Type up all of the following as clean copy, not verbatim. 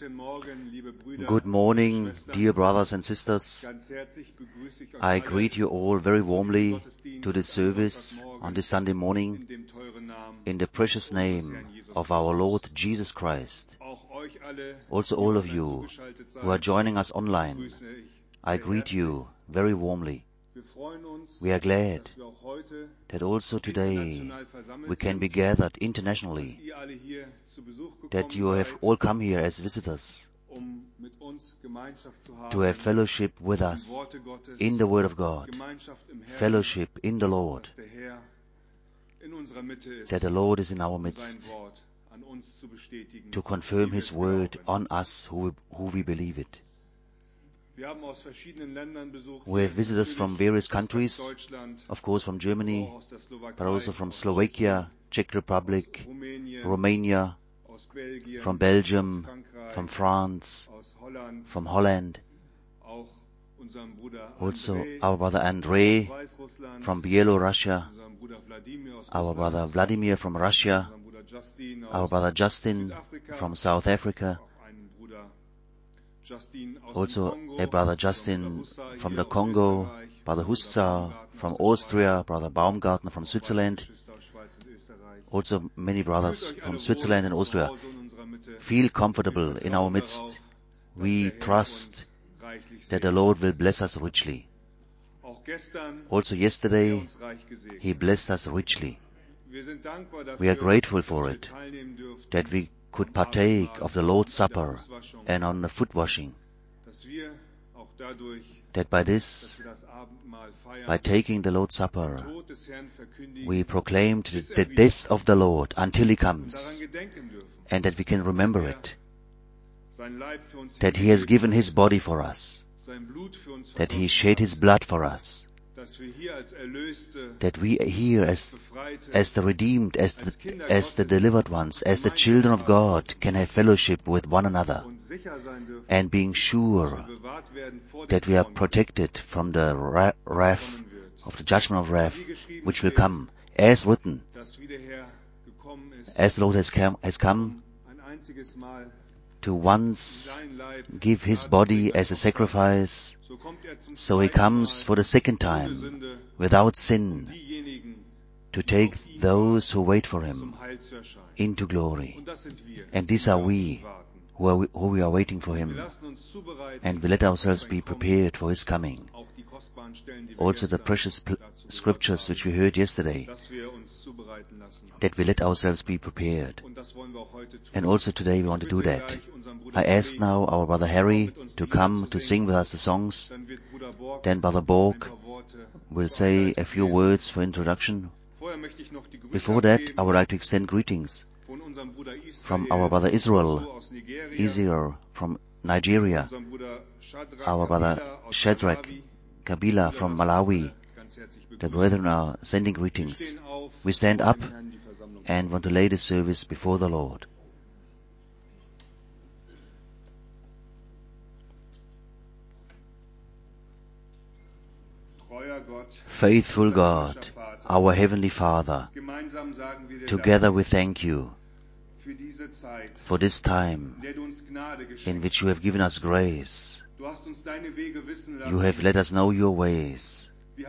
Good morning, dear brothers and sisters. I greet you all very warmly to this service on this Sunday morning in the precious name of our Lord Jesus Christ. Also all of you who are joining us online, I greet you very warmly. We are glad that also today we can be gathered internationally, that you have all come here as visitors to have fellowship with us in the Word of God, fellowship in the Lord, that the Lord is in our midst to confirm His Word on us who we believe it. We have visitors from various countries, of course from Germany, but also from Slovakia, Czech Republic, Romania, from Belgium, from France, from Holland. Also our brother Andrei from Belarus, our brother Vladimir from Russia, our brother Justin from South Africa, also a brother Justin from the Congo, brother Husza from Austria, brother Baumgartner from Switzerland, also many brothers from Switzerland and Austria. Feel comfortable in our midst. We trust that the Lord will bless us richly. Also yesterday, He blessed us richly. We are grateful for it, that we could partake of the Lord's Supper and on the foot washing, that by this, by taking the Lord's Supper, we proclaimed the death of the Lord until He comes, and that we can remember it, that He has given His body for us, that He shed His blood for us, that we here as the redeemed, as the delivered ones, as the children of God can have fellowship with one another, and being sure that we are protected from the wrath of the judgment of wrath which will come, as written, as the Lord has come to once give His body as a sacrifice, so He comes for the second time without sin to take those who wait for Him into glory. And these are we who we are waiting for Him, and we let ourselves be prepared for His coming. Also the precious scriptures which we heard yesterday, that we let ourselves be prepared. And also today we want to do that. I ask now our brother Harry to come to sing with us the songs. Then brother Borg will say a few words for introduction. Before that, I would like to extend greetings from our brother Israel from Nigeria, our brother Shadrach Kabila from Malawi. The brethren are sending greetings. We stand up and want to lay the service before the Lord. Faithful God, our Heavenly Father, together we thank You for this time in which You have given us grace. You have let us know Your ways.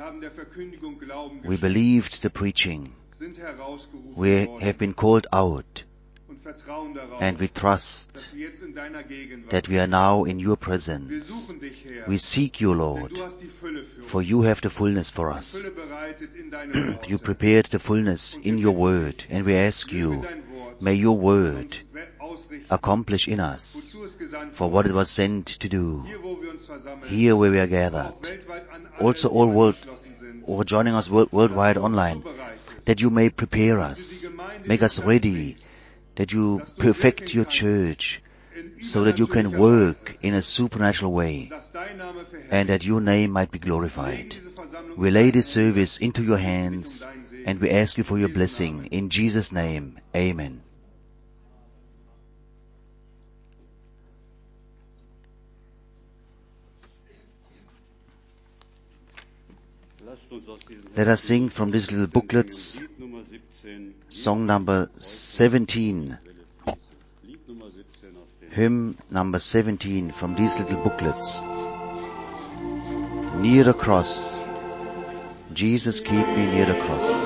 We believed the preaching. We have been called out, and we trust that we are now in Your presence. We seek You, Lord, for You have the fullness for us. You prepared the fullness in Your word, and we ask You, may Your word accomplish in us for what it was sent to do, here where we are gathered, also all joining us worldwide online, that You may prepare us, make us ready, that You perfect Your church, so that You can work in a supernatural way, and that Your name might be glorified. We lay this service into Your hands, and we ask You for Your blessing. In Jesus' name, amen. Let us sing from these little booklets, song number 17. hymn number 17 from these little booklets. Near the cross, Jesus, keep me near the cross.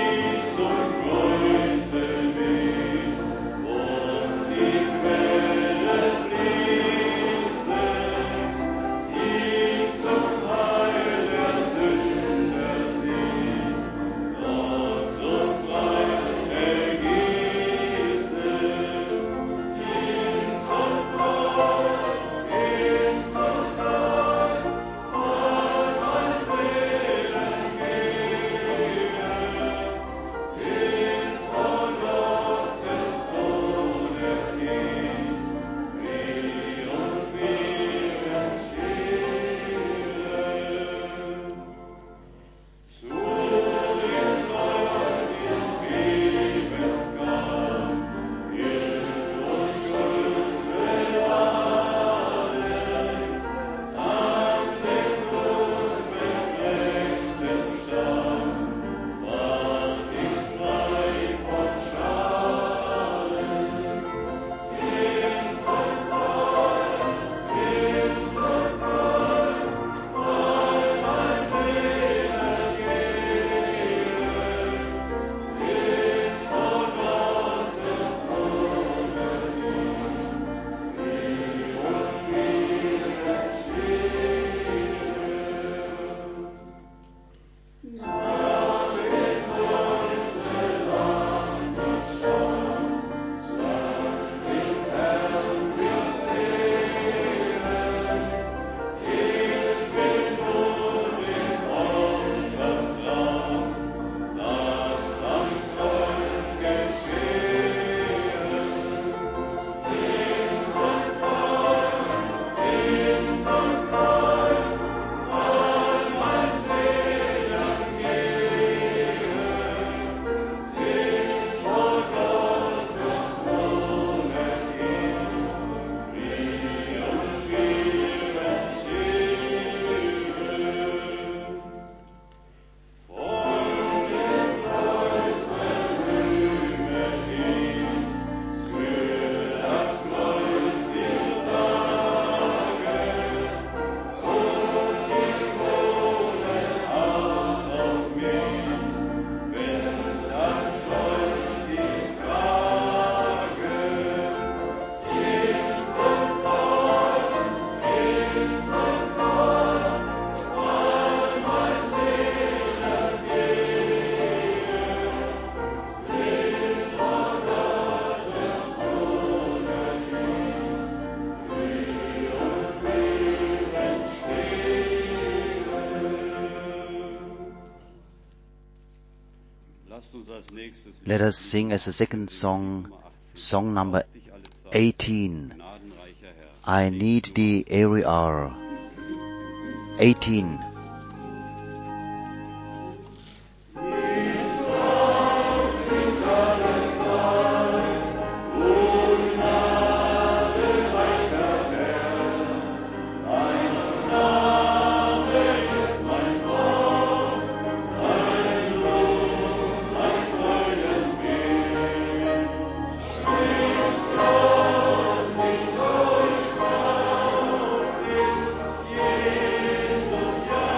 Let us sing as a second song, song number 18. I need thee every hour. 18. Jesus, ja.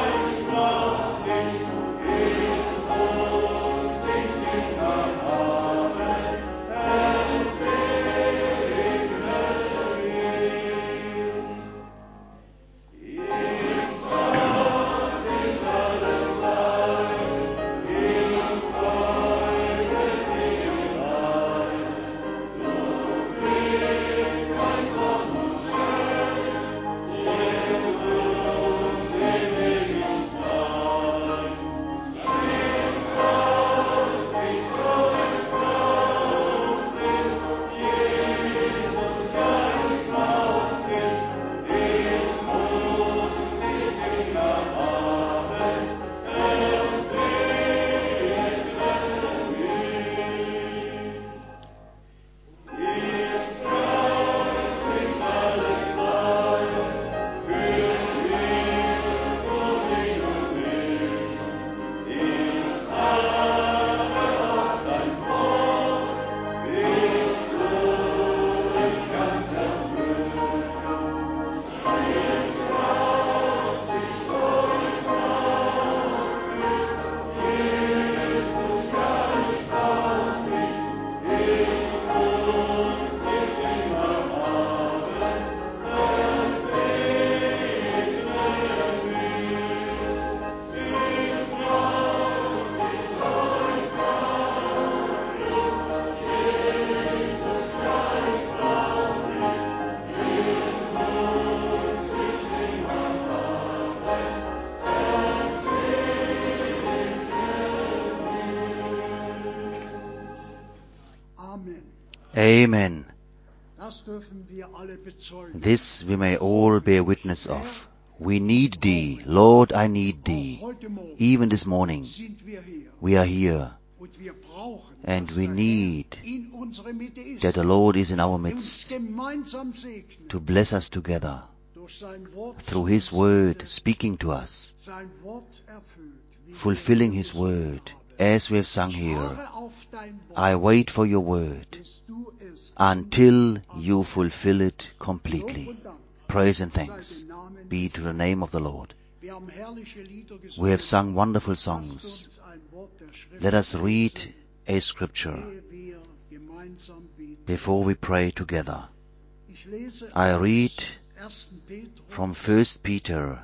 Amen. Das dürfen wir alle bezeugen. This we may all bear witness of. We need Thee. Lord, I need Thee. Auch heute Morgen Even this morning, sind wir hier. we are here, Und wir brauchen, and dass we der need Herr in unserer Mitte ist, that the Lord is in our uns midst gemeinsam segnet, to bless us together durch sein Wort, through His Word speaking to us, sein Wort erfüllt, wie fulfilling wir His gesungen Word, haben. as we have sung here. Harre auf dein Wort, I wait for your Word bis du es until you fulfill it Lob completely. und Dank Praise and sei thanks dem Namen be des to the Herrn. name of the Lord. Wir haben herrliche Lieder gesungen. We have sung wonderful Lasst songs. uns ein Wort der Schrift Let us read lesen, a scripture ehe wir gemeinsam beten. before we pray together. Ich lese I aus read 1. Petrus, from 1 Peter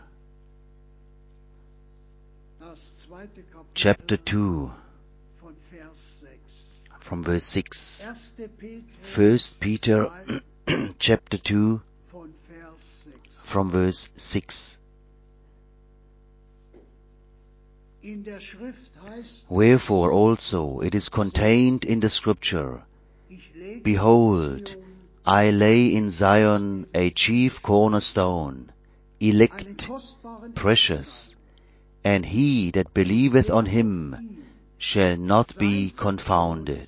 das zweite Kapitel chapter 2 von Vers 6. from verse 6. 1. Petrus 1 Peter 2 chapter 2 von Vers 6. from verse 6. In der Schrift heißt, Wherefore also it is contained in the scripture, ich lege Behold, in Zion I lay in Zion a chief cornerstone, einen elect, kostbaren precious, and he that believeth on him shall not be confounded.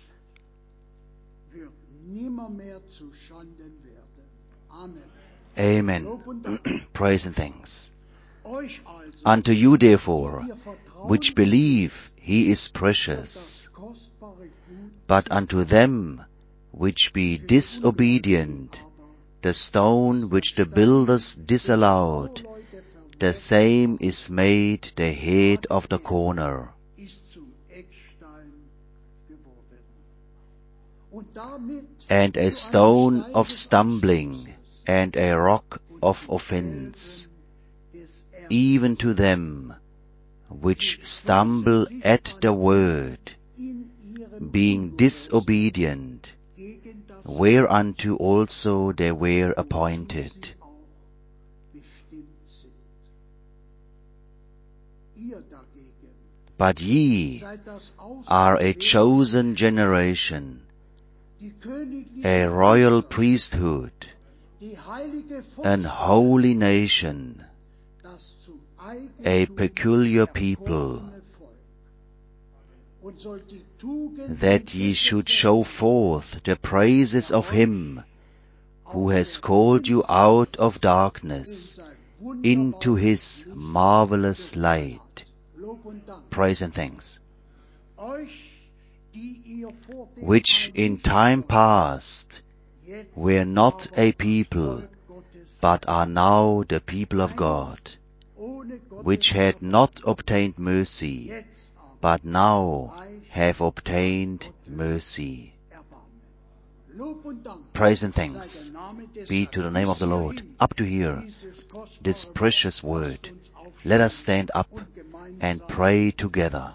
wird nimmermehr zu Schanden werden. Amen. Amen. Lob und Dank. Praise and thanks. Euch also, Unto you therefore, die ihr Vertrauen which believe he is auf precious, das kostbare Gut but unto them which be disobedient, the stone which the builders disallowed, the same is made the head of the corner, ist zum Eckstein geworden. Und damit and a stone of stumbling, and a rock of offense, des even to them which stumble at the word, in ihrem being disobedient, gegen das whereunto also they were appointed. sie auch bestimmt sind. Ihr dagegen But ye seid das are a Auserwählte, chosen generation, die königliche a royal Priesterschaft, priesthood, die heilige an Volksheit, holy nation, das zum a Eigentum peculiar erkorene people, Volk. Und sollt die Tugenden that ye des should show Herrn forth the praises of him who has called you out of darkness into his marvelous light. Lob und Dank. Praise and thanks, Euch, die ihr vor dem which in time past jetzt were not aber a das people, Volk Gottes, but are now the people of God, ohne Gottes which had Erbarmen, not obtained mercy, jetzt aber but now have obtained mercy. Erbarmen. Lob und Dank Praise and sei thanks der Name des be to the Herrn. name of the Bis Lord. hierhin Up to here, dieses kostbare this Wort. precious Lasst word. uns aufstehen Let us stand up und gemeinsam and pray together.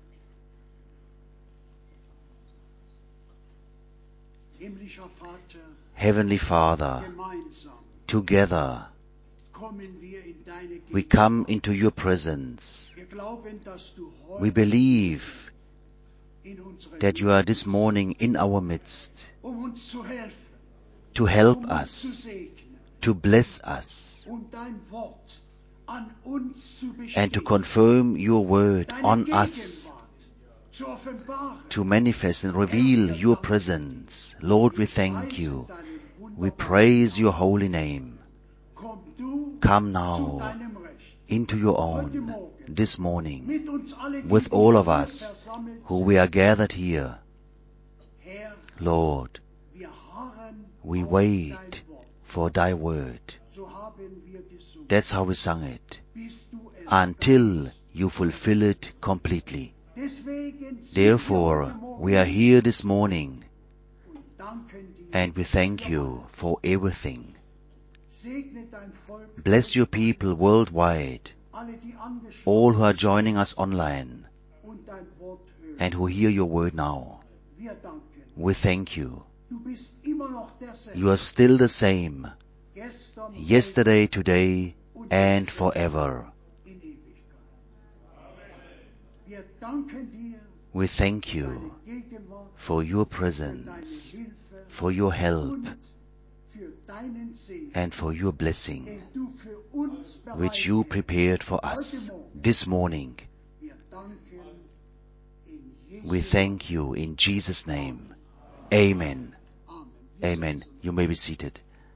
Himmlischer Vater, Heavenly Father, gemeinsam together kommen wir in deine we Gegenwart. come into your presence. Wir glauben, dass du We heute believe in unserer that you are this morning in our midst uns zu helfen, to help uns us, zu segnen to bless us, und dein Wort an uns zu and to bestätigen, confirm your word deine on us, Gegenwart zu offenbaren. to manifest and reveal your presence. Lord, we thank you. We praise your holy name. Komm du Come zu now deinem Recht. into your own this morning Mit uns alle, die with all of hier us versammelt who sind. we are gathered here. Herr, Lord, wir harren we auf wait dein Wort. for thy word. So haben wir gesungen. That's how we sung it. Bis du es Until ganz you fulfill it completely. Deswegen sind Therefore, wir heute Morgen we are here this morning und danken dir. and we thank you for everything. Segne dein Volk, Bless your people worldwide, alle, die angeschlossen all who are joining us online und dein Wort hören. and who hear your word now. Wir danken. We thank you. Du bist immer noch derselbe. You are still the same, Gestern, yesterday, today, and forever. in Ewigkeit. Wir danken dir We thank you deine Gegenwart for your und presence, deine Hilfe for your help, und für deinen Segen, and for your blessing, den du für uns which you bereitet prepared for hast. us Heute Morgen. this morning. Wir danken in Jesu We thank you in Jesus' name. Amen. Amen. Amen. You may be seated.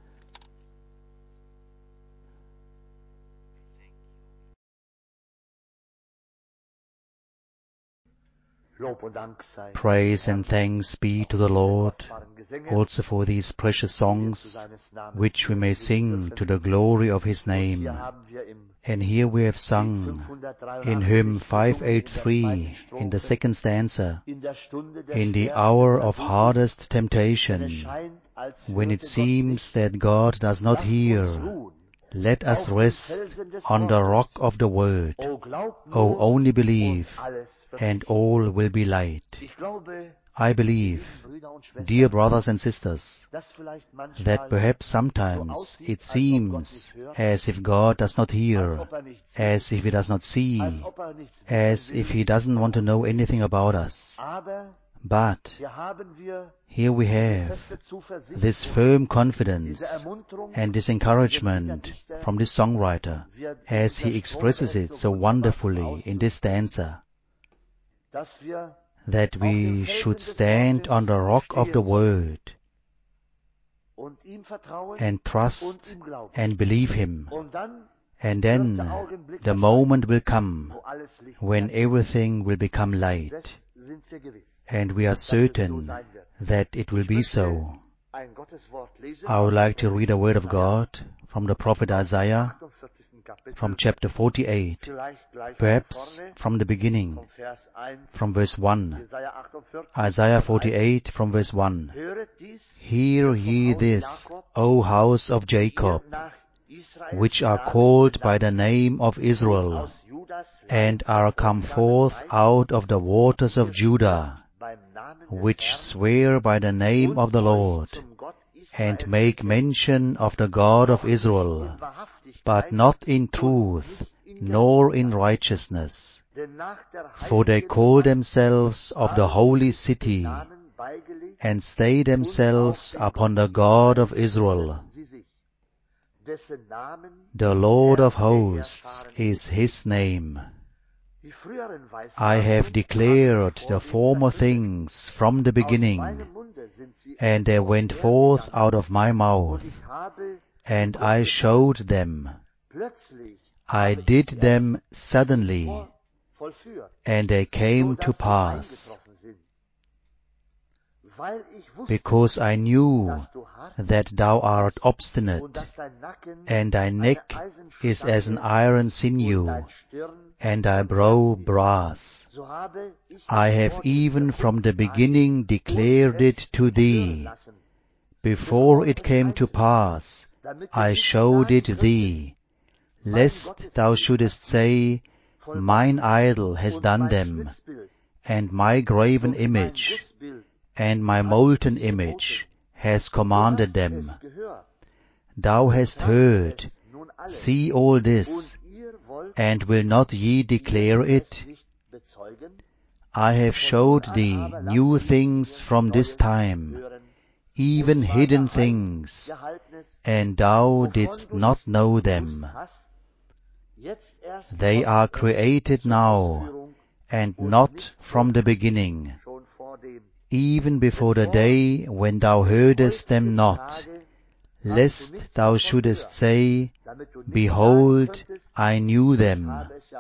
Praise and thanks be to the Lord, also for these precious songs, which we may sing to the glory of His name. And here we have sung in hymn 583, in the second stanza, in the hour of hardest temptation, when it seems that God does not hear, let us rest on the rock of the Word. Oh, only believe, and all will be light. I believe, dear brothers and sisters, that perhaps sometimes it seems as if God does not hear, as if He does not see, as if He doesn't want to know anything about us. But here we have this firm confidence and this encouragement from this songwriter, as he expresses it so wonderfully in this stanza, that we should stand on the rock of the Word and trust and believe Him. And then the moment will come when everything will become light. And we are certain that it will be so. I would like to read a word of God from the prophet Isaiah, from chapter 48, perhaps from the beginning, from verse 1. Isaiah 48 from verse 1. Hear ye this, O house of Jacob, which are called by the name of Israel, and are come forth out of the waters of Judah, which swear by the name of the Lord, and make mention of the God of Israel, but not in truth, nor in righteousness. For they call themselves of the holy city, and stay themselves upon the God of Israel. The Lord of hosts is His name. I have declared the former things from the beginning, and they went forth out of my mouth, and I showed them. I did them suddenly, and they came to pass. Because I knew that thou art obstinate, and thy neck is as an iron sinew, and thy brow brass. I have even from the beginning declared it to thee. Before it came to pass, I showed it thee, lest thou shouldest say, Mine idol has done them, and my graven image, and my molten image has commanded them. Thou hast heard, see all this, and will not ye declare it? I have showed thee new things from this time, even hidden things, and thou didst not know them. They are created now, and not from the beginning, even before the day when thou heardest them not, lest thou shouldest say, Behold, I knew them.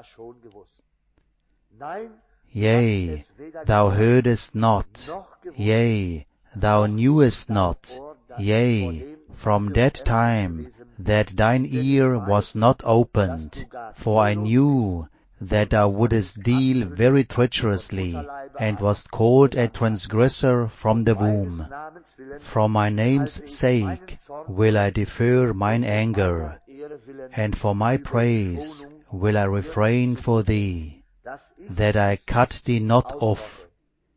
Yea, thou heardest not, yea, thou knewest not, yea, from that time that thine ear was not opened, for I knew that thou wouldest deal very treacherously, and wast called a transgressor from the womb. For my name's sake will I defer mine anger, and for my praise will I refrain for thee, that I cut thee not off.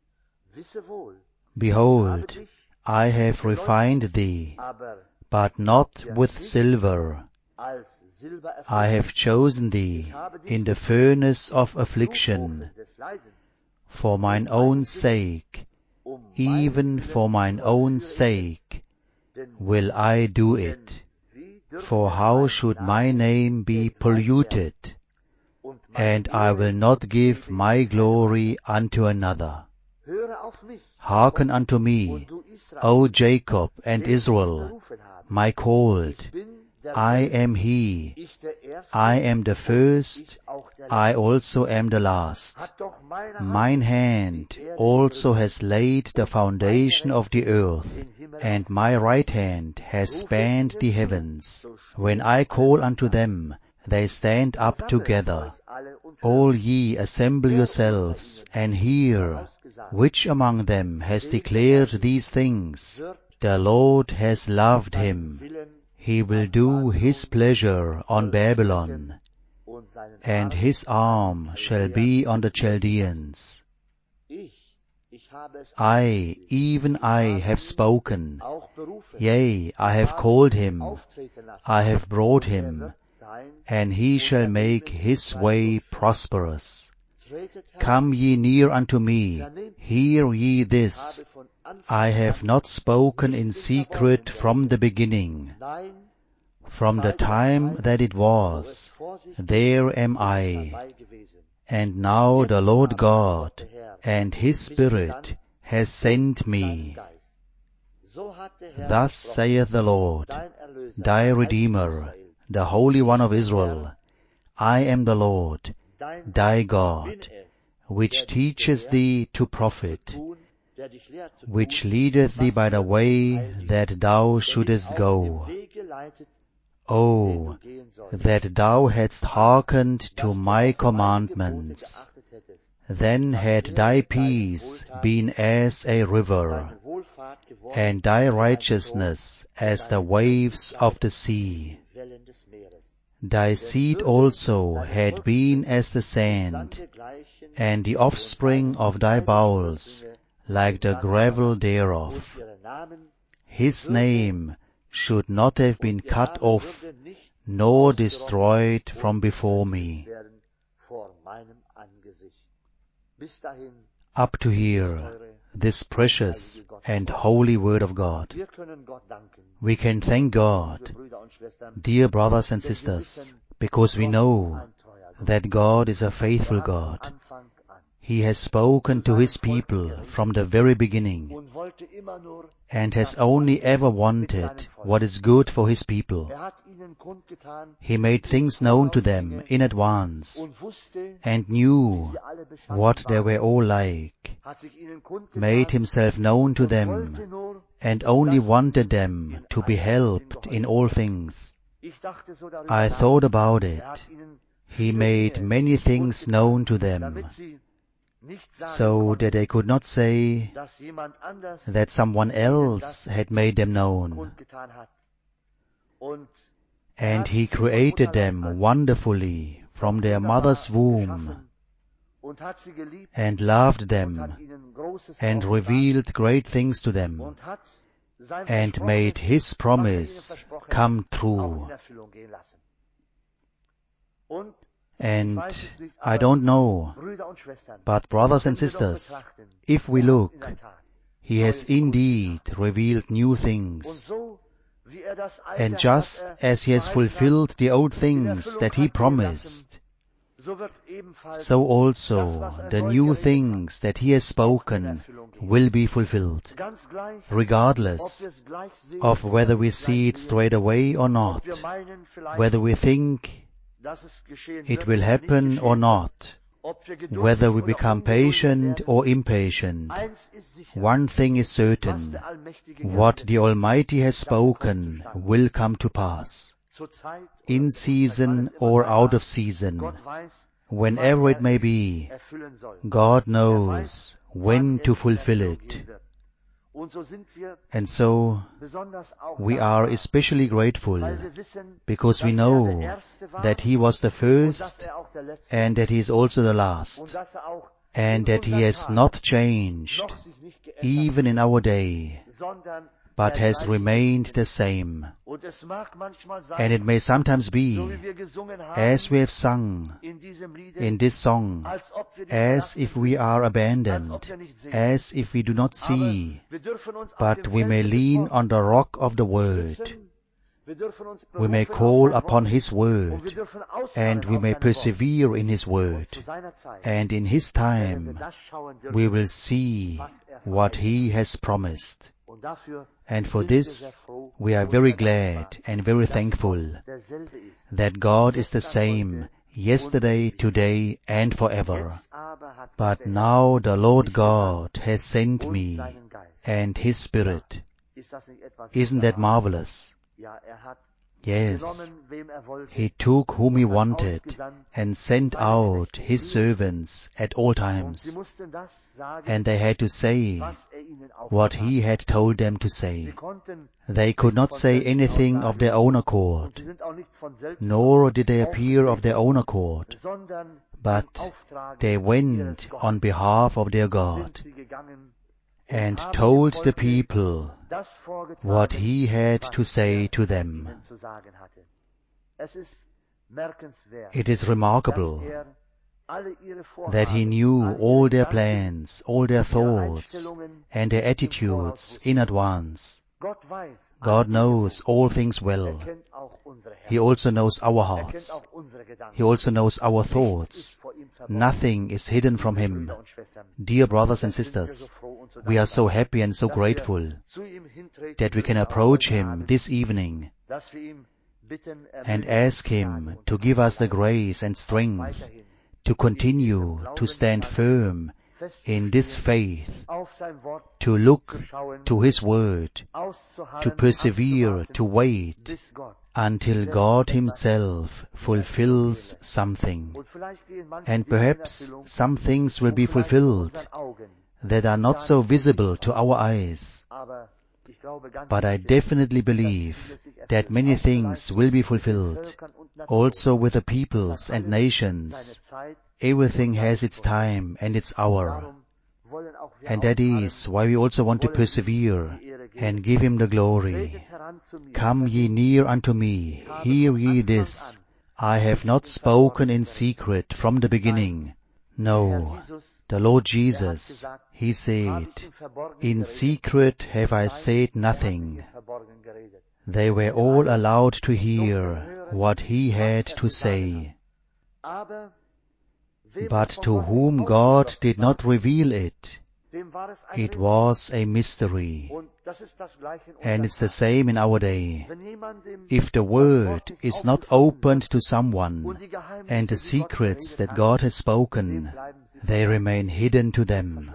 Behold, I have refined thee, but not with silver. I have chosen thee in the furnace of affliction. for mine own sake, even for mine own sake, will I do it. For how should my name be polluted? And I will not give my glory unto another. Hearken unto me, O Jacob and Israel, my called. I am he. I am the first, I also am the last. Mine hand also has laid the foundation of the earth, and my right hand has spanned the heavens. When I call unto them, they stand up together. All ye assemble yourselves, and hear. Which among them has declared these things? The Lord has loved him. He will do his pleasure on Babylon, and his arm shall be on the Chaldeans. I, even I, have spoken. Yea, I have called him. I have brought him, and he shall make his way prosperous. Come ye near unto me, hear ye this. I have not spoken in secret from the beginning. From the time that it was, there am I. And now the Lord God and his Spirit has sent me. Thus saith the Lord, thy Redeemer, the Holy One of Israel, I am the Lord, thy God, which teaches thee to profit, which leadeth thee by the way that thou shouldest go. Oh, that thou hadst hearkened to my commandments, then had thy peace been as a river, and thy righteousness as the waves of the sea. Thy seed also had been as the sand, and the offspring of thy bowels like the gravel thereof. His name should not have been cut off, nor destroyed from before me. Up to here, this precious and holy word of God. We can thank God, dear brothers and sisters, because we know that God is a faithful God. He has spoken to his people from the very beginning, and has only ever wanted what is good for his people. He made things known to them in advance, and knew what they were all like, made himself known to them, and only wanted them to be helped in all things. I thought about it. He made many things known to them, so that they could not say that someone else had made them known. And he created them wonderfully from their mother's womb, and loved them, and revealed great things to them, and made his promise come true. And I don't know, but brothers and sisters, if we look, he has indeed revealed new things. And just as he has fulfilled the old things that he promised, so also the new things that he has spoken will be fulfilled, regardless of whether we see it straight away or not, whether we think it will happen or not, whether we become patient or impatient. One thing is certain, what the Almighty has spoken will come to pass, in season or out of season, whenever it may be. God knows when to fulfill it. And so we are especially grateful because we know that he was the first and that he is also the last, and that he has not changed even in our day, but has remained the same. Und es mag manchmal sein, And it may sometimes so be, wie wir gesungen haben, as we have sung in diesem Lied, in this song, als ob wir nicht as verlassen if we sind, are als abandoned, ob wir nicht sehen. as if we do not see, Aber wir dürfen uns auf but dem we may Felde des lean Wortes on the rock of the word. stützen. Wir dürfen uns We may berufen call auf sein upon Wort. His Und wir word, dürfen ausharren and we auf may seinem Wort. persevere in His Und word. zu seiner Zeit And in His werden wir time, das schauen dürfen, we will see was what verheißen He hat. has promised. Und dafür And for sind wir this, sehr froh we are und very sehr dankbar, glad and very dass thankful Gott derselbe ist. that God is the Gestern, same heute yesterday, und ewig. today, and forever. Jetzt aber hat Gott But der Herr now the Lord mich gesandt God has sent und me seinen Geist. and His Spirit. Ist das nicht etwas Isn't that Wunderbares? marvelous? Ja, hat Yes. genommen, wem wollte, He took whom He und hat wanted ausgesandt and sent seine out Knechte His zu uns. servants at all Und sie times, mussten das sagen, and they had to say was ihnen what aufgetragen He hat. had told them to Sie say. konnten They could not von say selbst aus anything of sagen, their own und accord, sie sind auch nicht von selbst nor did they appear of their aufgetreten, own accord, sondern but im Auftrag they ihres went Gottes on behalf of their sind God sie gegangen and haben told dem the Volke people das vorgetragen, what He had was to say to them. ihnen zu sagen hatte. Es ist merkenswert, It is dass remarkable alle ihre that He Vorhaben, knew all all ihre their Gedanken, plans, all their ihre thoughts, Einstellungen and their im Voraus attitudes wusste. in advance. Gott weiß God alle knows Dinge. all things Er well. kennt auch unsere He Herzen. also knows our Er kennt hearts. auch unsere Gedanken. He also knows our Nichts ist thoughts. vor ihm verborgen. Nothing is hidden from Liebe Him. Brüder und Schwestern, Dear brothers and jetzt sind wir so sisters, froh und so we are so dankbar, happy and so dass wir grateful zu ihm hintreten that we can dürfen, auch approach heute Him Abend, this evening dass wir ihm bitten, and möge uns ask Him Gnade und to give us the Kraft grace and auch strength weiterhin to in continue diesem to Glauben stand standhalten, firm in this festzustehen, faith, auf sein Wort to look zu schauen, to His Word, auszuharren, to persevere, abzuwarten, to wait bis Gott until selbst God etwas Himself fulfills something. Und vielleicht gehen manche And Dinge in perhaps Erfüllung, some things will und be vielleicht in fulfilled unseren Augen that are not gar so nicht so visible sichtbar. to our eyes. Aber ich glaube ganz But I bestimmt, definitely dass believe vieles sich that erfüllt. many Auch things vielleicht will be mit den fulfilled, Völkern und Nationen. also with the Es peoples hat and alles seine nations. Zeit. Everything und has seine its Stunde. time and its hour. Darum wollen auch wir And that ausharren is why we also want to und wollen ihm persevere die Ehre geben. and give Him the glory. Tretet heran zu mir, Come ye vernehmt. near unto me, hear ye this. I have not spoken in secret from the beginning. No, the Lord Jesus, He said, in secret have I said nothing. They were all allowed to hear what He had to say. But to whom God did not reveal it, it was a mystery. And it's the same in our day. If the Word is not opened to someone, and the secrets that God has spoken, they remain hidden to them.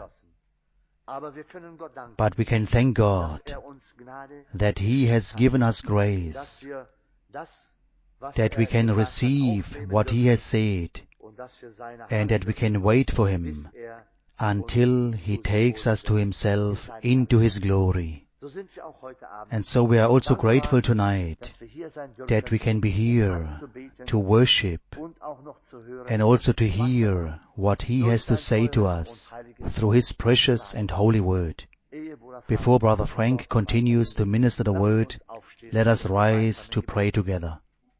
But we can thank God that He has given us grace, that we can receive what He has said, and that we can wait for Him until He takes us to Himself into His glory. And so we are also grateful tonight that we can be here to worship and also to hear what He has to say to us through His precious and holy word. Before Brother Frank continues to minister the word, let us rise to pray together.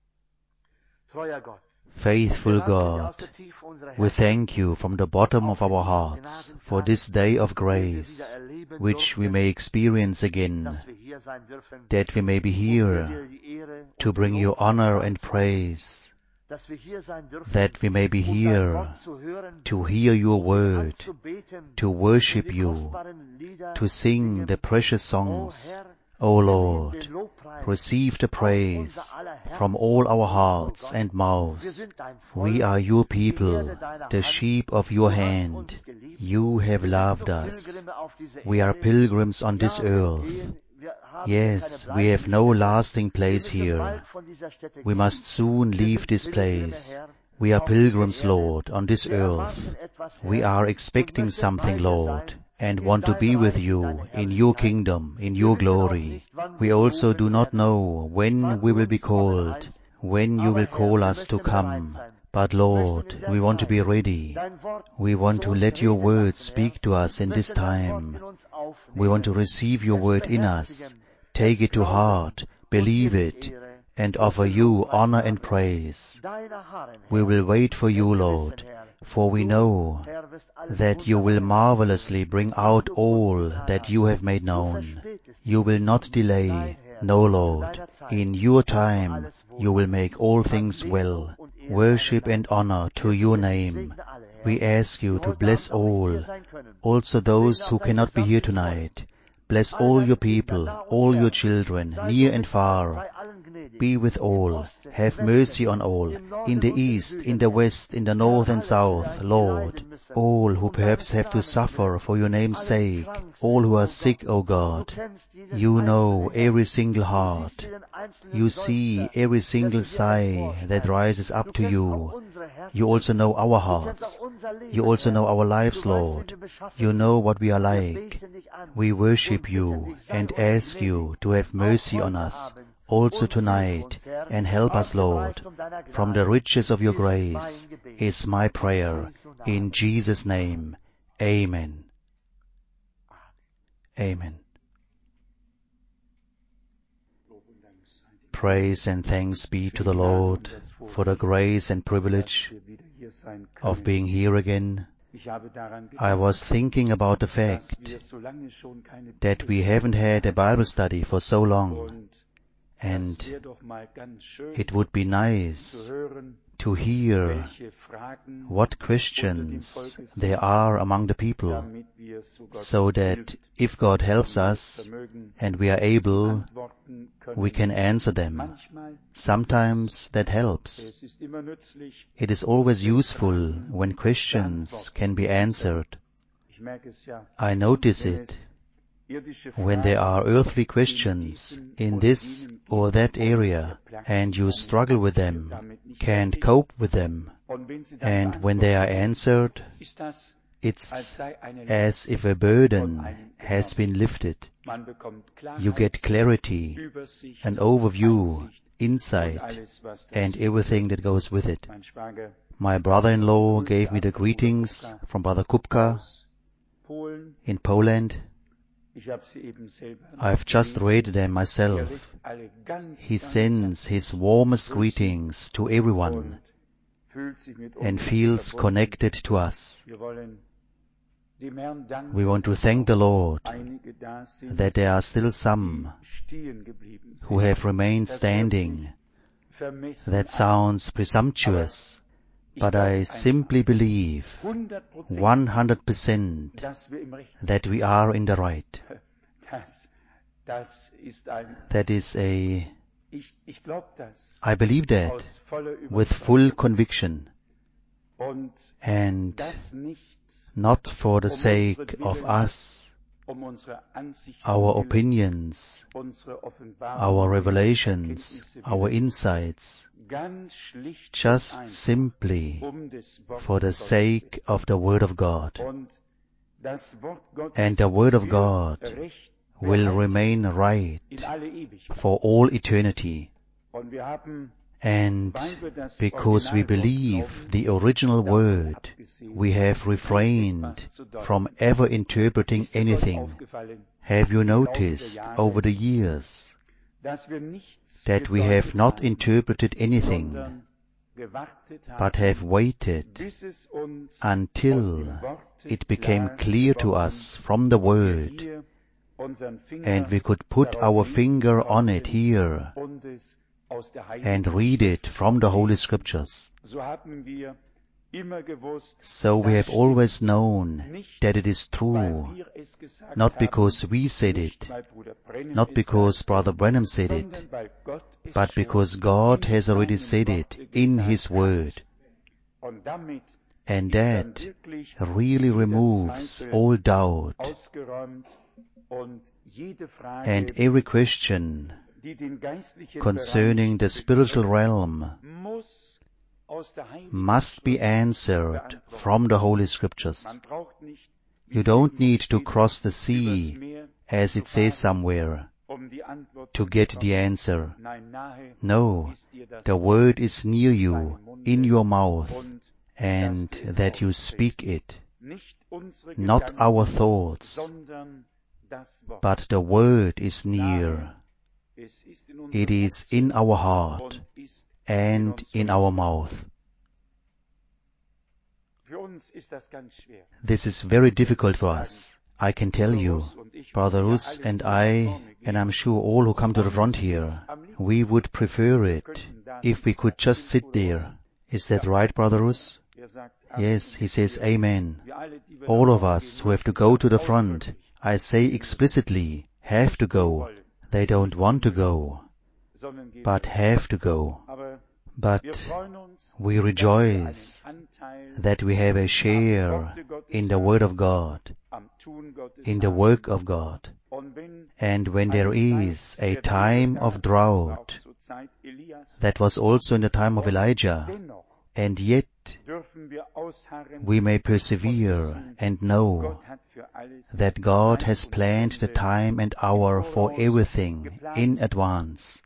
Faithful God, we thank You from the bottom of our hearts for this day of grace, which we may experience again, that we may be here to bring You honor and praise, that we may be here to hear Your word, to worship You, to sing the precious songs. O Lord, receive the praise from all our hearts and mouths. We are Your people, the sheep of Your hand. You have loved us. We are pilgrims on this earth. Yes, we have no lasting place here. We must soon leave this place. We are pilgrims, Lord, on this earth. We are expecting something, Lord, and want to be with You in Your kingdom, in Your glory. We also do not know when we will be called, when You will call us to come. But Lord, we want to be ready. We want to let Your word speak to us in this time. We want to receive Your word in us, take it to heart, believe it, and offer you honor and praise. We will wait for you, Lord, for we know that you will marvelously bring out all that you have made known. You will not delay, no, Lord. In your time you will make all things well. Worship and honor to your name. We ask you to bless all, also those who cannot be here tonight. Bless all your people, all your children, near and far. Be with all. Have mercy on all. In the east, in the west, in the north and south, Lord. All who perhaps have to suffer for your name's sake. All who are sick, O God. You know every single heart. You see every single sigh that rises up to you. You also know our hearts. You also know our lives, Lord. You know what we are like. We worship you and ask you to have mercy on us, also tonight, and help us, Lord. From the riches of your grace is my prayer. In Jesus' name, amen. Amen. Praise and thanks be to the Lord for the grace and privilege of being here again. I was thinking about the fact that we haven't had a Bible study for so long, and it would be nice to hear what questions there are among the people, so that if God helps us and we are able, we can answer them. Sometimes that helps. It is always useful when questions can be answered. I notice it when there are earthly questions in this or that area, and you struggle with them, can't cope with them, and when they are answered, it's as if a burden has been lifted. You get clarity, an overview, insight, and everything that goes with it. My brother-in-law gave me the greetings from Brother Kupka in Poland. I've just read them myself. He sends his warmest greetings to everyone and feels connected to us. We want to thank the Lord that there are still some who have remained standing. That sounds presumptuous, but I simply believe 100% that we are in the right. I believe that with full conviction, and not for the sake of us, our opinions, our revelations, our insights, just simply for the sake of the Word of God. And the Word of God will remain right for all eternity. And because we believe the original Word, we have refrained from ever interpreting anything. Have you noticed over the years that we have not interpreted anything, but have waited until it became clear to us from the Word, and we could put our finger on it here and read it from the Holy Scriptures. So we have always known that it is true, not because we said it, not because Brother Branham said it, but because God has already said it in His Word. And that really removes all doubt, and every question concerning the spiritual realm must be answered from the Holy Scriptures. You don't need to cross the sea, as it says somewhere, to get the answer. No, the Word is near you, in your mouth, and that you speak it. Not our thoughts, but the Word is near, It is in our heart and in our mouth. This is very difficult for us. I can tell you, Brother Rus and I, and I'm sure all who come to the front here, we would prefer it if we could just sit there. Is that right, Brother Rus? Yes, he says amen. All of us who have to go to the front, I say explicitly, have to go. They don't want to go, but have to go. But we rejoice that we have a share in the Word of God, in the work of God. And when there is a time of drought, that was also in the time of Elijah, and yet we may persevere and know that God has planned the time and hour for everything in advance.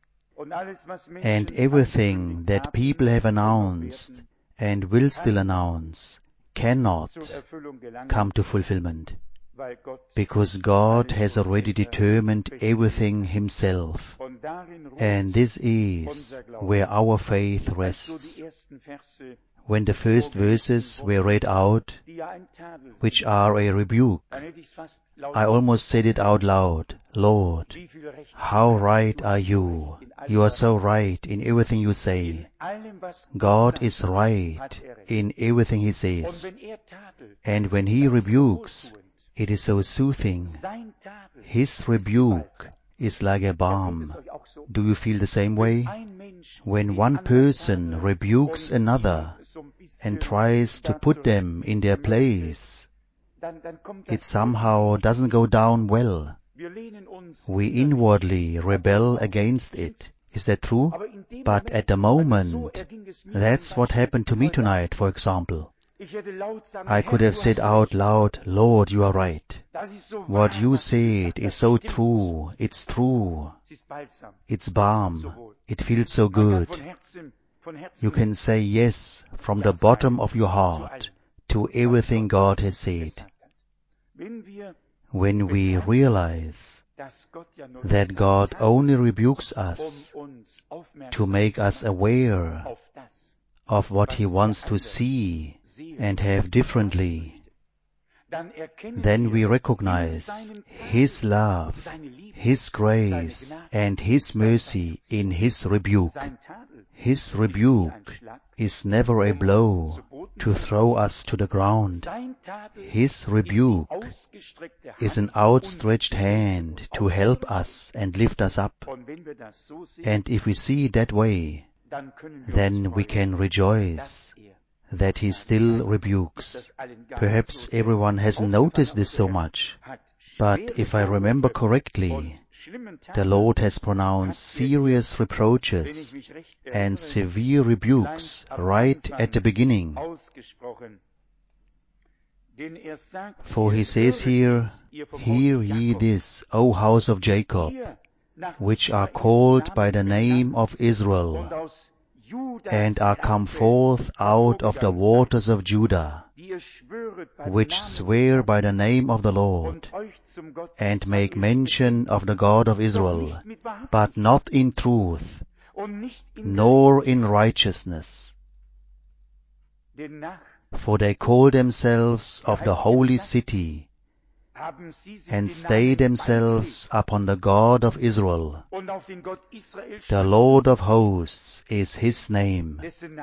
And everything that people have announced and will still announce cannot come to fulfillment, because God has already determined everything Himself. And this is where our faith rests. When the first verses were read out, which are a rebuke, I almost said it out loud, Lord, how right are you? You are so right in everything you say. God is right in everything He says. And when He rebukes, it is so soothing. His rebuke is like a balm. Do you feel the same way? When one person rebukes another and tries to put them in their place, it somehow doesn't go down well. We inwardly rebel against it. Is that true? But at the moment, that's what happened to me tonight, for example. I could have said out loud, Lord, you are right. What you said is so true. It's true. It's balm. It feels so good. You can say yes from the bottom of your heart to everything God has said. When we realize that God only rebukes us to make us aware of what He wants to see and have differently, then we recognize His love, His grace, and His mercy in His rebuke. His rebuke is never a blow to throw us to the ground. His rebuke is an outstretched hand to help us and lift us up. And if we see it that way, then we can rejoice that He still rebukes. Perhaps everyone hasn't noticed this so much, but if I remember correctly, the Lord has pronounced serious reproaches and severe rebukes right at the beginning. For He says here, hear ye this, O house of Jacob, which are called by the name of Israel, and are come forth out of the waters of Judah, which swear by the name of the Lord, and make mention of the God of Israel, but not in truth, nor in righteousness. For they call themselves of the holy city, and stay themselves upon the God of Israel. The Lord of hosts is His name.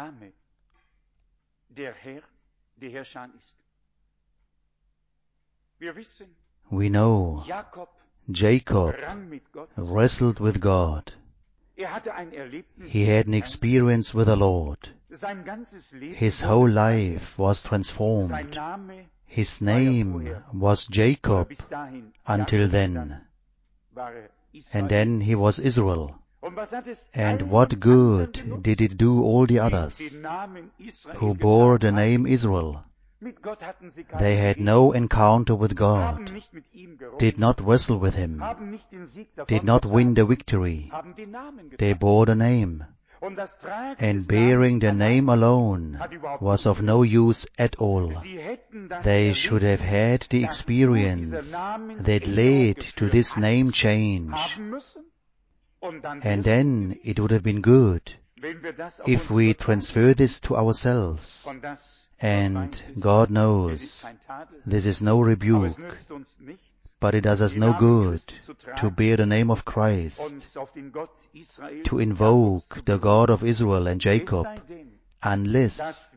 We know Jacob wrestled with God. He had an experience with the Lord. His whole life was transformed. His name was Jacob until then. And then he was Israel. And what good did it do all the others who bore the name Israel? They had no encounter with God, did not wrestle with Him, did not win the victory. They bore the name, and bearing the name alone was of no use at all. They should have had the experience that led to this name change. And then it would have been good if we transfer this to ourselves. And God knows this is no rebuke, but it does us no good to bear the name of Christ, to invoke the God of Israel and Jacob, unless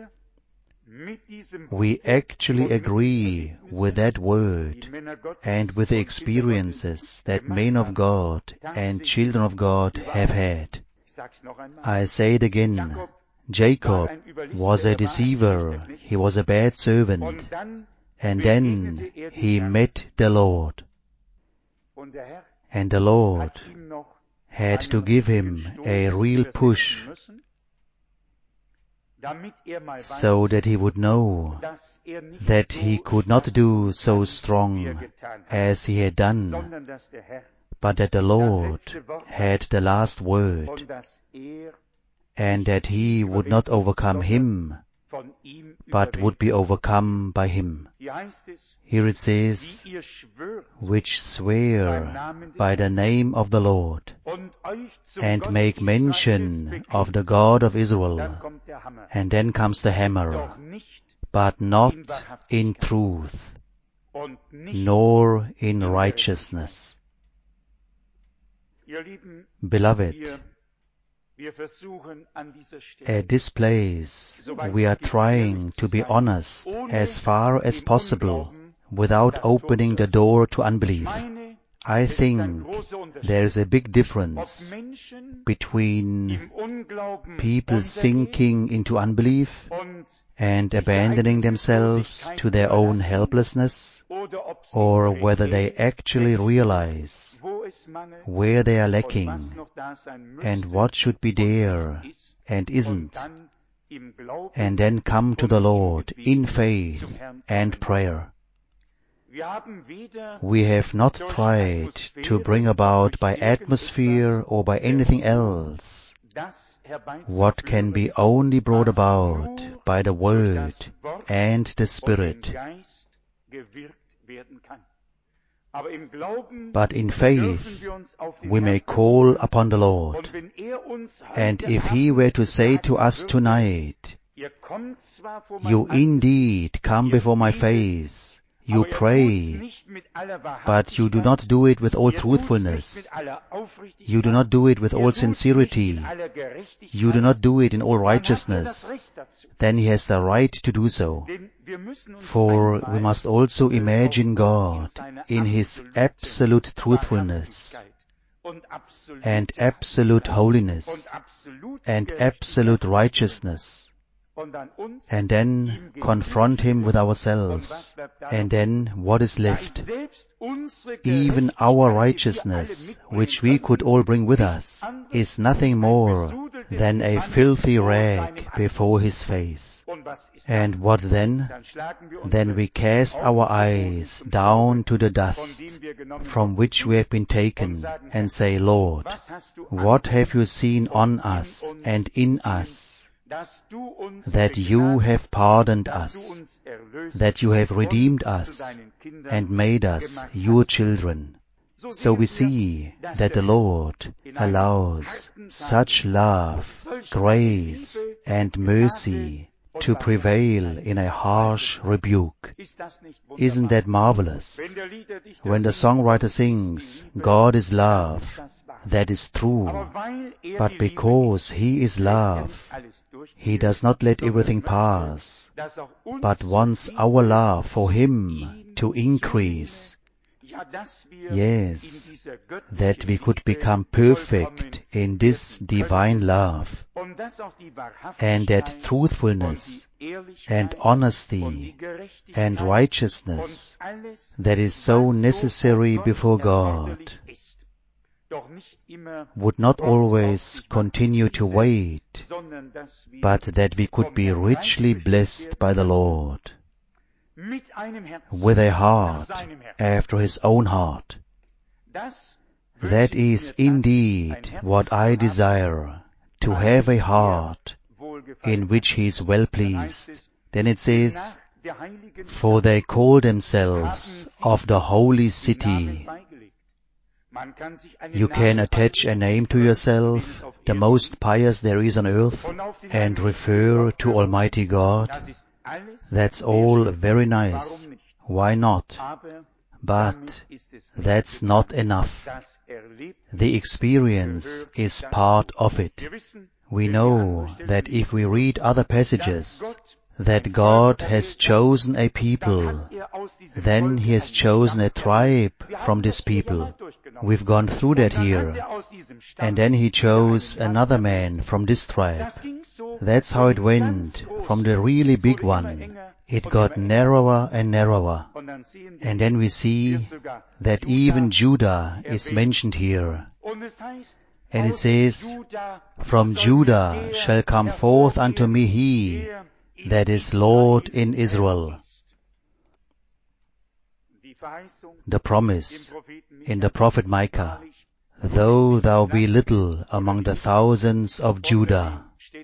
we actually agree with that word and with the experiences that men of God and children of God have had. I say it again, Jacob was a deceiver, he was a bad servant, and then he met the Lord. And the Lord had to give him a real push so that he would know that he could not do so strong as he had done, but that the Lord had the last word, and that he would not overcome him, but would be overcome by him. Here it says, which swear by the name of the Lord, and make mention of the God of Israel. And then comes the hammer, but not in truth, nor in righteousness. Beloved, at this place we are trying to be honest as far as possible without opening the door to unbelief. I think there is a big difference between people sinking into unbelief and abandoning themselves to their own helplessness, or whether they actually realize where they are lacking and what should be there and isn't, and then come to the Lord in faith and prayer. We have not tried to bring about by atmosphere or by anything else what can be only brought about by the Word and the Spirit. But in faith we may call upon the Lord, and if He were to say to us tonight, you indeed come before my face, you pray, but you do not do it with all truthfulness. You do not do it with all sincerity. You do not do it in all righteousness. Then he has the right to do so. For we must also imagine God in His absolute truthfulness and absolute holiness and absolute righteousness, and then confront Him with ourselves, and then what is left? Even our righteousness, which we could all bring with us, is nothing more than a filthy rag before His face. And what then? Then we cast our eyes down to the dust from which we have been taken and say, Lord, what have you seen on us and in us, that you have pardoned us, that you have redeemed us and made us your children. So we see that the Lord allows such love, grace and mercy to prevail in a harsh rebuke. Isn't that marvelous? When the songwriter sings, God is love, that is true. But because He is love, He does not let everything pass, but wants our love for Him to increase. Yes, that we could become perfect in this divine love, and that truthfulness and honesty and righteousness that is so necessary before God would not always continue to wait, but that we could be richly blessed by the Lord, with a heart after His own heart. That is indeed what I desire, to have a heart in which He is well pleased. Then it says, for they call themselves of the holy city. You can attach a name to yourself, the most pious there is on earth, and refer to Almighty God. That's all very nice. Why not? But that's not enough. The experience is part of it. We know that if we read other passages, that God has chosen a people, then He has chosen a tribe from this people. We've gone through that here. And then He chose another man from this tribe. That's how it went. From the really big one, it got narrower and narrower. And then we see that even Judah is mentioned here. And it says, "From Judah shall come forth unto me he that is Lord in Israel." The promise in the prophet Micah, "Though thou be little among the thousands of Judah."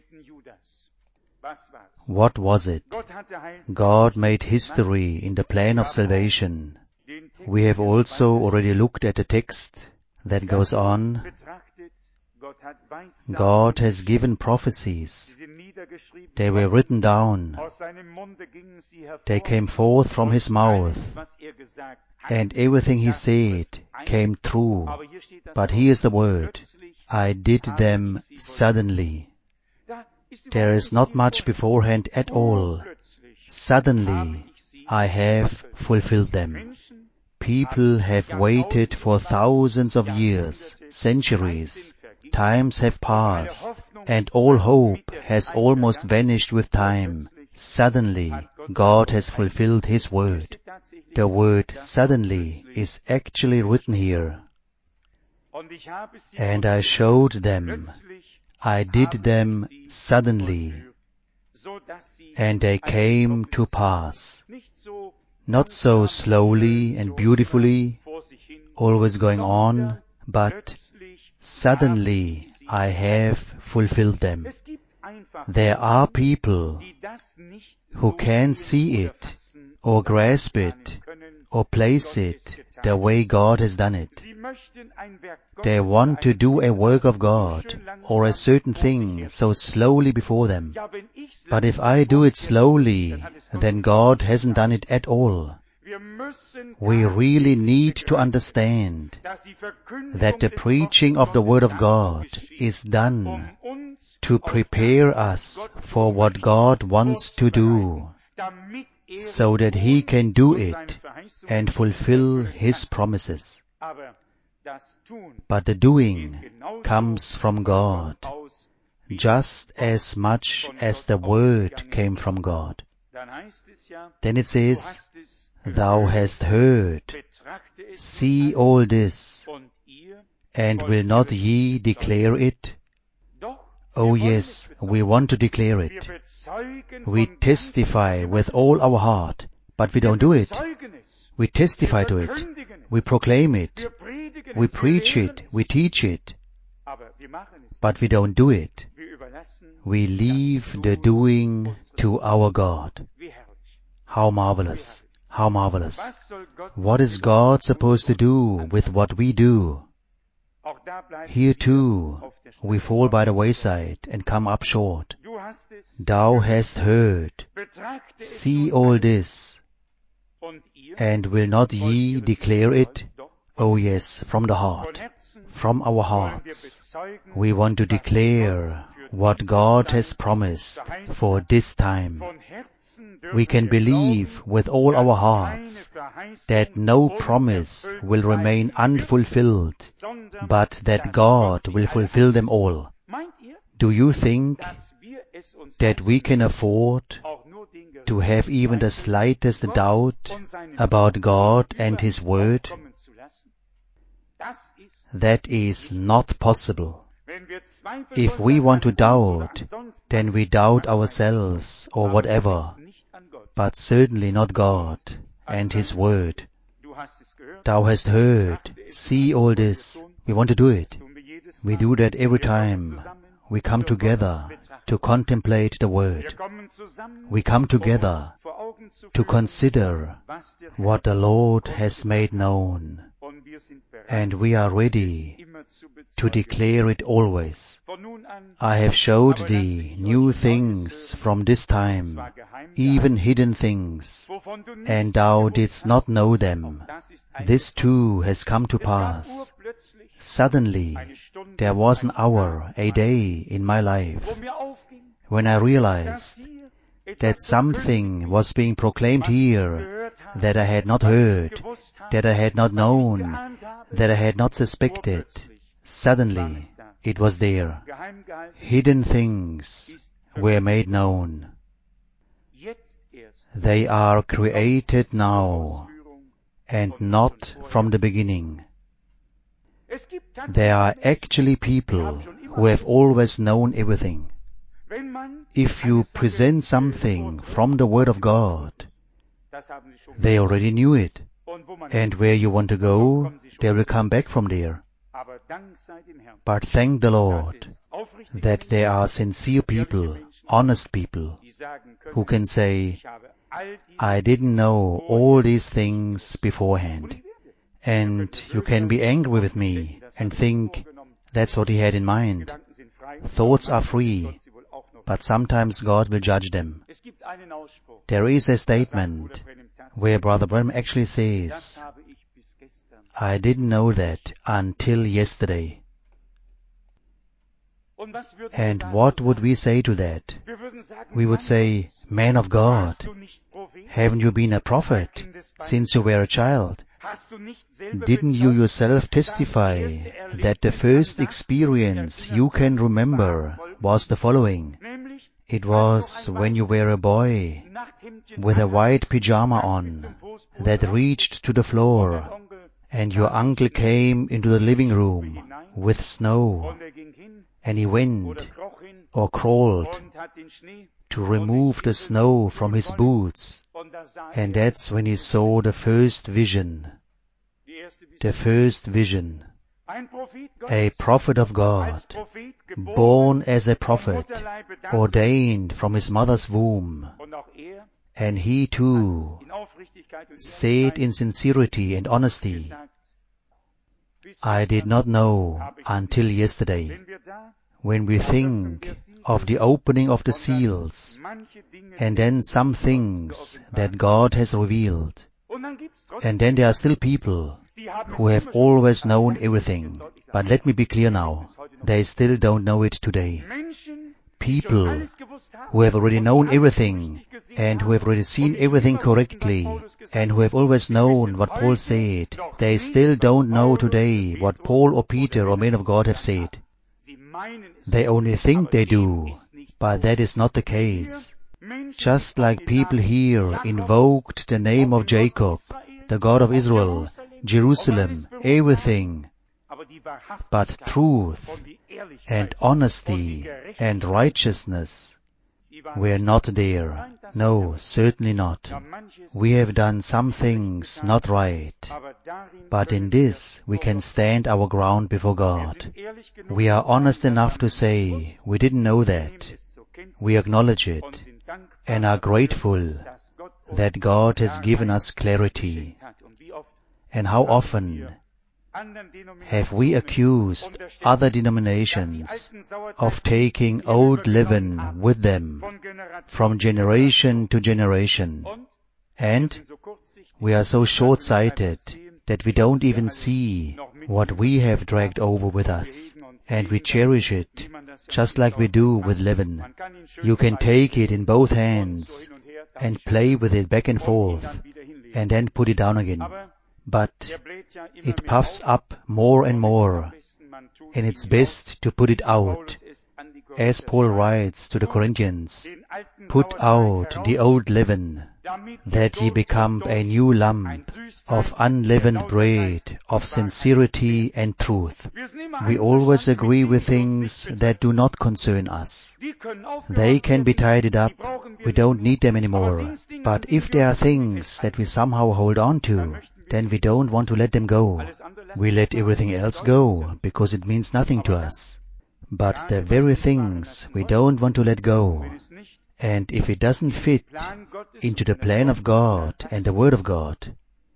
What was it? God made history in the plan of salvation. We have also already looked at the text that goes on. God has given prophecies. They were written down. They came forth from His mouth. And everything He said came true. But here's the word: I did them suddenly. There is not much beforehand at all. Suddenly I have fulfilled them. People have waited for thousands of years, centuries. Times have passed, and all hope has almost vanished with time. Suddenly, God has fulfilled His word. The word suddenly is actually written here. And I showed them, I did them suddenly, and they came to pass. Not so slowly and beautifully, always going on, but suddenly I have fulfilled them. There are people who can't see it, or grasp it, or place it the way God has done it. They want to do a work of God, or a certain thing, so slowly before them. But if I do it slowly, then God hasn't done it at all. We really need to understand that the preaching of the Word of God is done to prepare us for what God wants to do, so that He can do it and fulfill His promises. But the doing comes from God, just as much as the Word came from God. Then it says, "Thou hast heard, see all this, and will not ye declare it?" Oh yes, we want to declare it. We testify with all our heart, but we don't do it. We testify to it. We proclaim it. We preach it. We teach it. But we don't do it. We leave the doing to our God. How marvelous! How marvelous! What is God supposed to do with what we do? Here too, we fall by the wayside and come up short. Thou hast heard, see all this, and will not ye declare it? Oh yes, from the heart, from our hearts, we want to declare what God has promised for this time. We can believe with all our hearts that no promise will remain unfulfilled, but that God will fulfill them all. Do you think that we can afford to have even the slightest doubt about God and His Word? That is not possible. If we want to doubt, then we doubt ourselves or whatever, but certainly not God and His Word. Thou hast heard, see all this. We want to do it. We do that every time we come together to contemplate the Word. We come together to consider what the Lord has made known. and we are ready to declare it always. I have showed thee new things from this time, even hidden things, and thou didst not know them. This too has come to pass. Suddenly, there was an hour, a day in my life, when I realized that something was being proclaimed here that I had not heard, that I had not known, that I had not suspected. Suddenly, it was there. Hidden things were made known. They are created now, and not from the beginning. There are actually people who have always known everything. If you present something from the Word of God, they already knew it. And where you want to go, they will come back from there. But thank the Lord that there are sincere people, honest people, who can say, I didn't know all these things beforehand. And you can be angry with me and think, that's what he had in mind. Thoughts are free, but sometimes God will judge them. There is a statement where Brother Branham actually says, I didn't know that until yesterday. And what would we say to that? We would say, man of God, haven't you been a prophet since you were a child? Didn't you yourself testify that the first experience you can remember was the following? It was when you were a boy with a white pyjama on that reached to the floor, and your uncle came into the living room with snow, and he went or crawled to remove the snow from his boots, and that's when he saw the first vision. The first vision. A prophet of God, born as a prophet, ordained from his mother's womb, and he too said in sincerity and honesty, I did not know until yesterday. When we think of the opening of the seals, and then some things that God has revealed, and then there are still people who have always known everything. But let me be clear now, they still don't know it today. People who have already known everything, and who have already seen everything correctly, and who have always known what Paul said, they still don't know today what Paul or Peter or men of God have said. They only think they do, but that is not the case. Just like people here invoked the name of Jacob, the God of Israel, Jerusalem, everything, but truth and honesty and righteousness were not there. No, certainly not. We have done some things not right, but in this we can stand our ground before God. We are honest enough to say we didn't know that. We acknowledge it and are grateful that God has given us clarity. And how often have we accused other denominations of taking old leaven with them from generation to generation? And we are so short-sighted that we don't even see what we have dragged over with us, and we cherish it just like we do with leaven. You can take it in both hands and play with it back and forth and then put it down again. But it puffs up more and more, and it's best to put it out. As Paul writes to the Corinthians, put out the old leaven, that ye become a new lump of unleavened bread of sincerity and truth. We always agree with things that do not concern us. They can be tidied up. We don't need them anymore. But if there are things that we somehow hold on to, then we don't want to let them go. We let everything else go because it means nothing to us. But the very things we don't want to let go, and if it doesn't fit into the plan of God and the Word of God,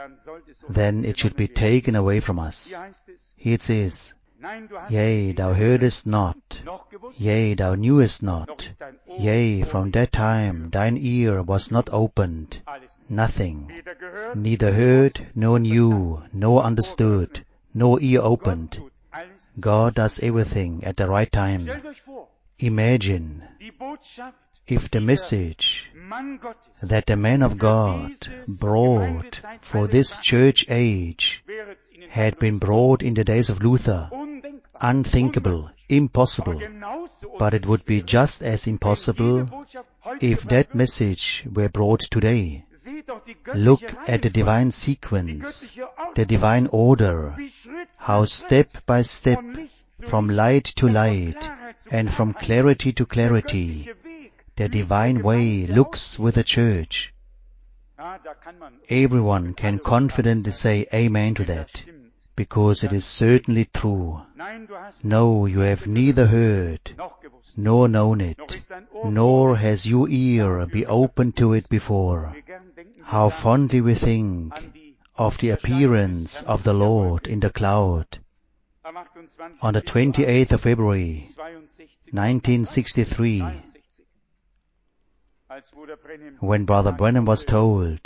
then it should be taken away from us. Here it says, Yea, thou heardest not, yea, thou knewest not, yea, from that time thine ear was not opened, nothing, neither heard, nor knew, nor understood, nor ear opened. God does everything at the right time. Imagine if the message that the man of God brought for this church age had been brought in the days of Luther. Unthinkable, impossible, but it would be just as impossible if that message were brought today. Look at the divine sequence, the divine order, how step by step, from light to light, and from clarity to clarity, the divine way looks with the church. Everyone can confidently say amen to that, because it is certainly true. No, you have neither heard, nor known it, nor has your ear been opened to it before. How fondly we think of the appearance of the Lord in the cloud. On the 28th of February, 1963, when Brother Branham was told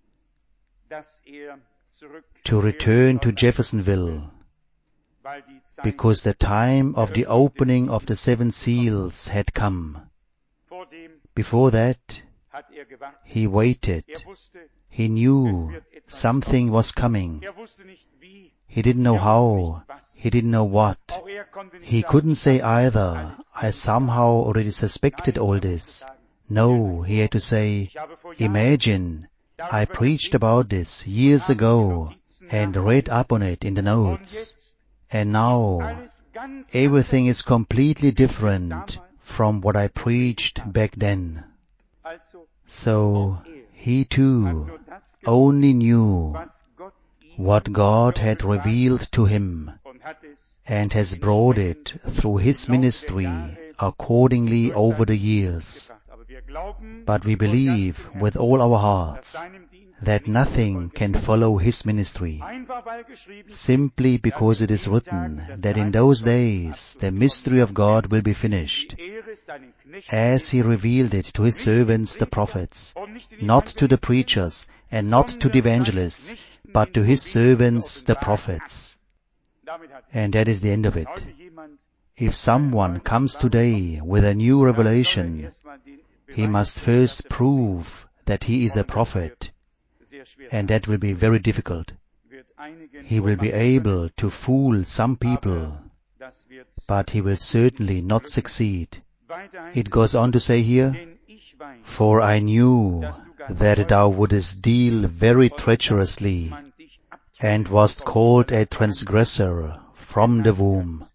to return to Jeffersonville, because the time of the opening of the 7 seals had come. Before that, he waited. He knew something was coming. He didn't know how. He didn't know what. He couldn't say either, I somehow already suspected all this. No, he had to say, imagine, I preached about this years ago and read up on it in the notes. And now, everything is completely different from what I preached back then. So, he too only knew what God had revealed to him and has brought it through his ministry accordingly over the years. But we believe with all our hearts that nothing can follow his ministry, simply because it is written that in those days the mystery of God will be finished, as he revealed it to his servants the prophets, not to the preachers and not to the evangelists, but to his servants the prophets. And that is the end of it. If someone comes today with a new revelation, he must first prove that he is a prophet, and that will be very difficult. He will be able to fool some people, but he will certainly not succeed. It goes on to say here, for I knew that thou wouldest deal very treacherously, and wast called a transgressor from the womb.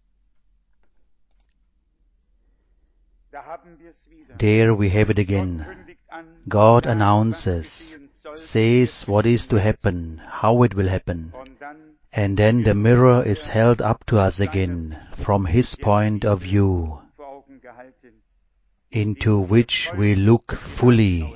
There we have it again. God announces, says what is to happen, how it will happen, and then the mirror is held up to us again from his point of view, into which we look fully.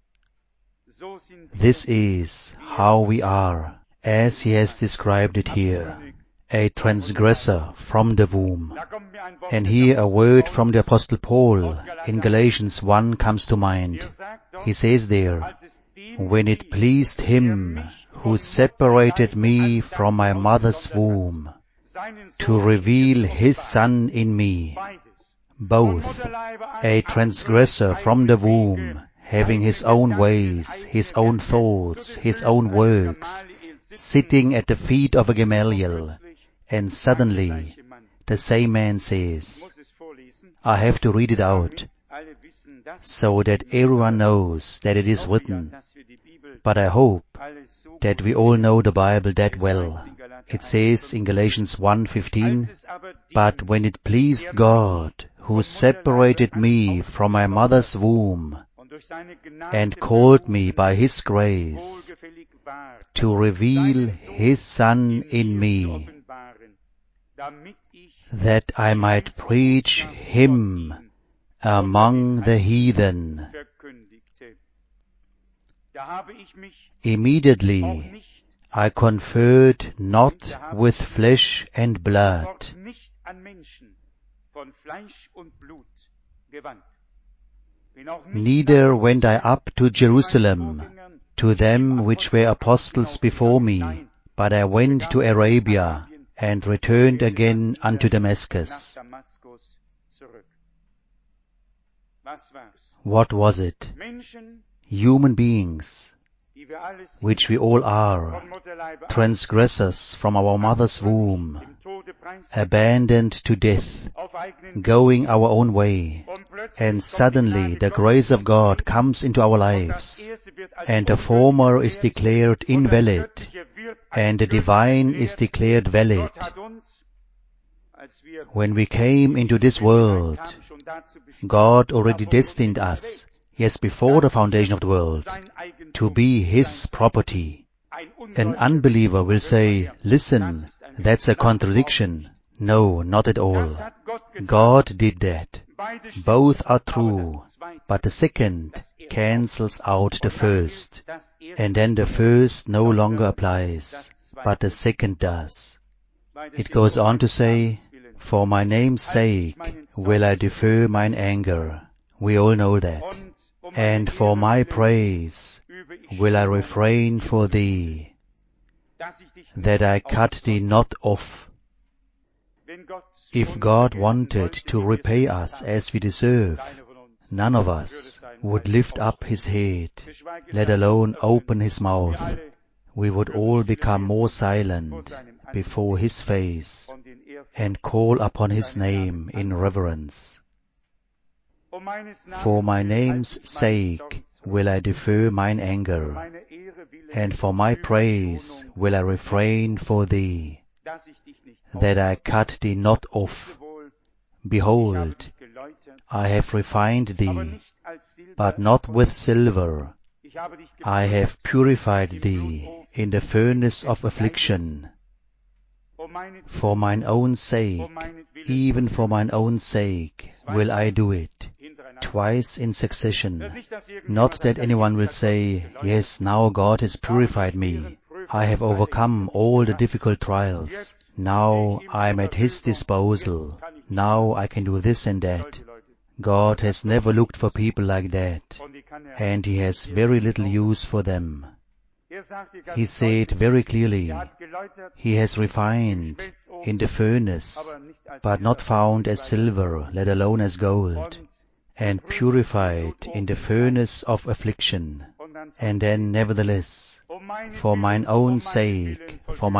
This is how we are, as he has described it here, a transgressor from the womb. And here a word from the Apostle Paul in Galatians 1 comes to mind. He says there, when it pleased him who separated me from my mother's womb to reveal his Son in me, both a transgressor from the womb, having his own ways, his own thoughts, his own works, sitting at the feet of a Gamaliel, and suddenly the same man says, I have to read it out, so that everyone knows that it is written. But I hope that we all know the Bible that well. It says in Galatians 1:15, but when it pleased God, who separated me from my mother's womb, and called me by his grace, to reveal his Son in me, that I might preach him among the heathen. Immediately I conferred not with flesh and blood, dort nicht an Menschen von Fleisch und Blut gewandt. Bin auch nicht neither went I up to Jerusalem, to them which were apostles before me, but I went to Arabia, and returned again unto nach Damascus. Damaskus zurück. Was war's? What was it? Menschen, Human beings, die wir alle sind, which we all are, von Mutterleibe an, transgressors from our mother's womb, im Tode preisgegeben, abandoned to death, auf eigenen going our own way, und plötzlich and kommt die suddenly Gnade the Gottes grace of uns God entgegen, comes into our und das lives, Erste wird als and the ungültig former is erklärt, declared und das invalid, Göttliche wird als and the gültig divine erklärt. is declared valid. Gott hat uns, als wir When we came into this world, kamen, schon dazu bestimmt, God already davon destined bestimmt us, yes, before the foundation of the world, sein Eigentum, to be His sein property. Ein An Ungläubiger unbeliever will say, das listen, ist ein that's a Gesetz. contradiction. No, not at all. Das hat Gott getan. God did that. Beide stimmen, Both are aber true, das Zweite, but the second das Erste cancels out the Und dann gilt first, das Erste, and then the first no sondern longer das applies, Zweite. but the second does. Weiter It steht, goes um on to meines say, Namens willen. for my name's sake will I defer mine anger. We all know that. Und um And meine for Ehre my willen praise übe ich will I Schonung, refrain for thee, dass ich dich that I nicht cut thee auslösche. not off. Wenn Gott If uns God vergelten wanted wollte, to wie wir repay es us haben, as we deserve, keiner von uns none of würde us sein would Hals lift up his head, geschweige let sein alone Mund öffnen. open his mouth. Wir alle We would all become more silent before his face und in Ehrfurcht and call upon his seinen name Namen in an. reverence. Meines Namens For my willen name's halte ich meinen sake Zorn zurück. will I defer mine Für anger, meine Ehre willen and for my übe ich praise Schonung, will I refrain for thee, dass ich dich nicht that I auslösche. cut thee not off. Wohl, ich habe Behold, dich geläutert, I have refined aber thee, nicht als Silber, but not with silver. ich habe dich I have purified thee in the furnace of affliction. For mine own sake, even for mine own sake, will I do it, twice in succession. Not that anyone will say, yes, now God has purified me. I have overcome all the difficult trials. Now I am at His disposal. Now I can do this and that. God has never looked for people like that, and He has very little use for them. He said very clearly, He has refined in the furnace, but not found as silver, let alone as gold, and purified in the furnace of affliction. And then, nevertheless, for mine own sake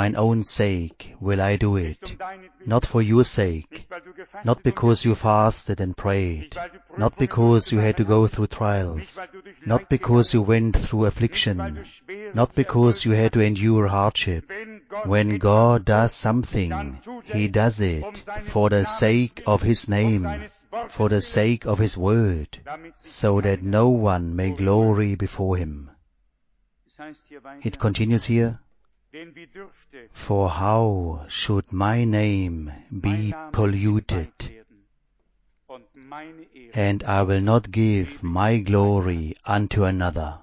will I do it, not for your sake, not because you fasted and prayed, not because you had to go through trials, not because you went through affliction, not because you had to endure hardship. When God does something, He does it for the sake of His name, for the sake of His word, so that no one may glory before Him. It continues here, for how should my name be polluted? And I will not give my glory unto another.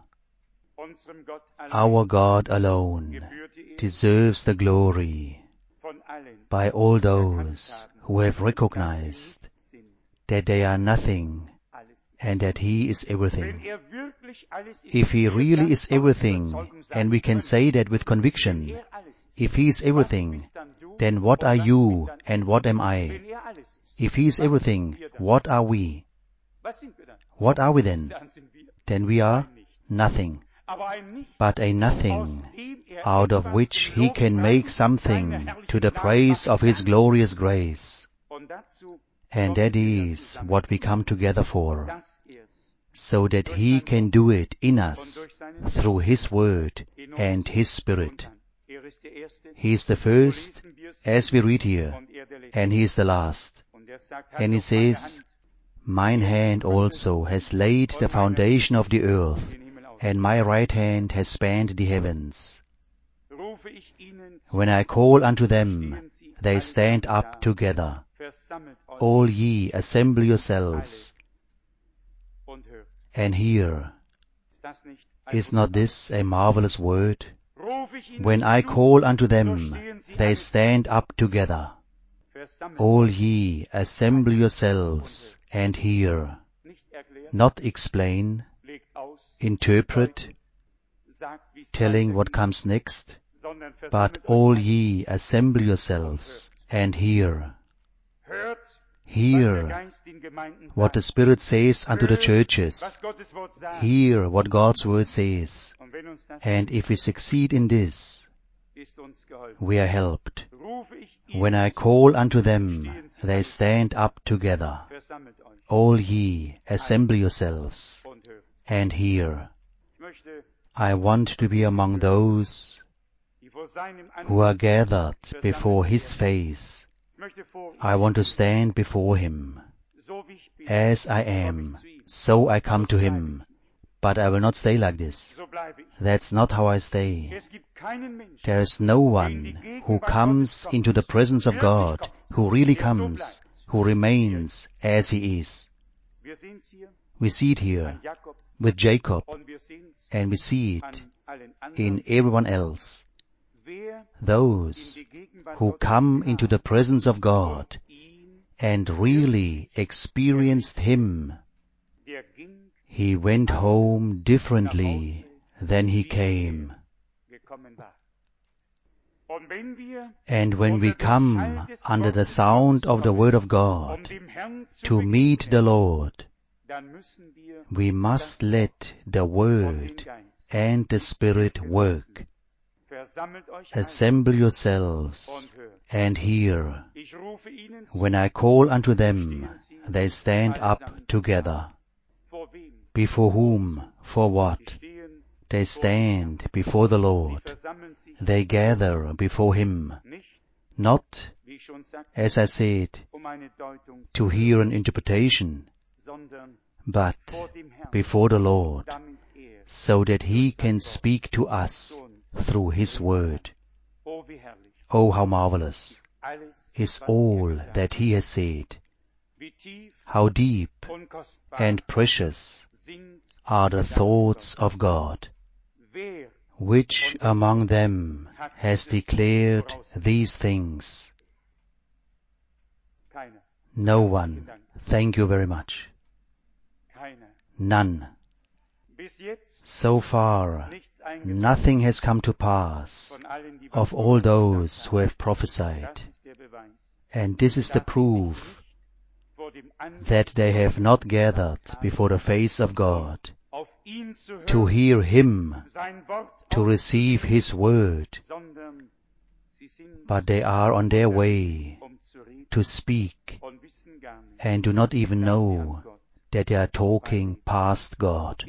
Our God alone deserves the glory by all those who have recognized that they are nothing and that He is everything. If He really is everything, and we can say that with conviction, if He is everything, then what are you and what am I? If He is everything, what are we? What are we then? Then we are nothing, but a nothing out of which He can make something to the praise of His glorious grace. And that is what we come together for, so that He can do it in us through His Word and His Spirit. He is the first, as we read here, and He is the last. And He says, mine hand also has laid the foundation of the earth, and my right hand has spanned the heavens. When I call unto them, they stand up together. All ye assemble yourselves, and hear. Is not this a marvelous word? When I call unto them, they stand up together. All ye, assemble yourselves and hear. Not explain, interpret, telling what comes next, but all ye, assemble yourselves and hear. Hear what the Spirit says unto the churches. Hear what God's Word says. And if we succeed in this, we are helped. When I call unto them, they stand up together. All ye, assemble yourselves and hear. I want to be among those who are gathered before His face. I want to stand before Him. As I am, so I come to Him. But I will not stay like this. That's not how I stay. There is no one who comes into the presence of God, who really comes, who remains as he is. We see it here with Jacob, and we see it in everyone else. Those who come into the presence of God and really experienced Him, he went home differently than he came. And when we come under the sound of the Word of God to meet the Lord, we must let the Word and the Spirit work. Assemble yourselves and hear. When I call unto them, they stand up together. Before whom? For what? They stand before the Lord. They gather before Him. Not, as I said, to hear an interpretation, but before the Lord, so that He can speak to us through His Word. Oh, how marvelous is all that He has said. How deep and precious are the thoughts of God. Which among them has declared these things? No one. Thank you very much. None. So far, nothing has come to pass of all those who have prophesied. And this is the proof that they have not gathered before the face of God to hear Him, to receive His Word, but they are on their way to speak and do not even know that they are talking past God.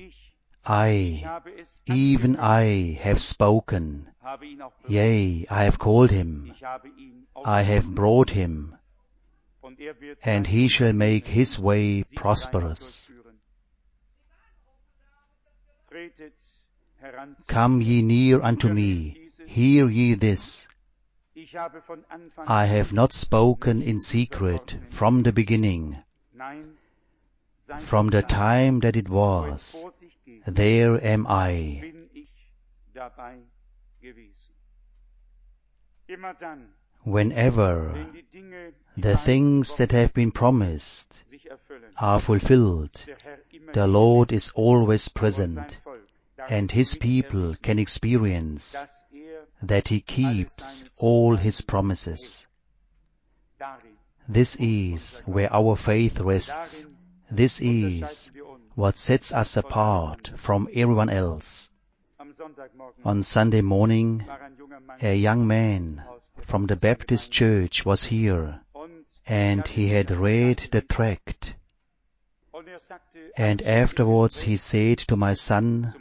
Even I have spoken. Yea, I have called him. I have brought him, and he shall make his way prosperous. Come ye near unto me, hear ye this. I have not spoken in secret from the beginning. From the time that it was, there am I. Whenever the things that have been promised are fulfilled, the Lord is always present, and His people can experience that He keeps all His promises. This is where our faith rests. This is what sets us apart from everyone else. On Sunday morning, a young man from the Baptist church was here, and he had read the tract. And afterwards he said to my son,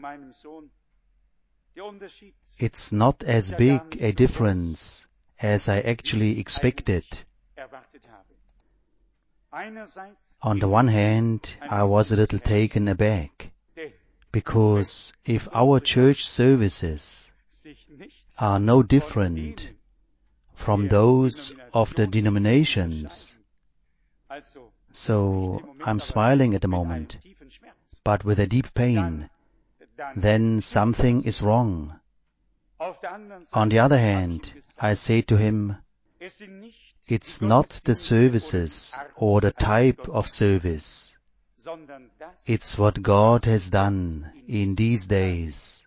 "It's not as big a difference as I actually expected." On the one hand, I was a little taken aback, because if our church services are no different from those of the denominations, so I'm smiling at the moment, but with a deep pain, then something is wrong. On the other hand, I say to him, it's not the services or the type of service. It's what God has done in these days.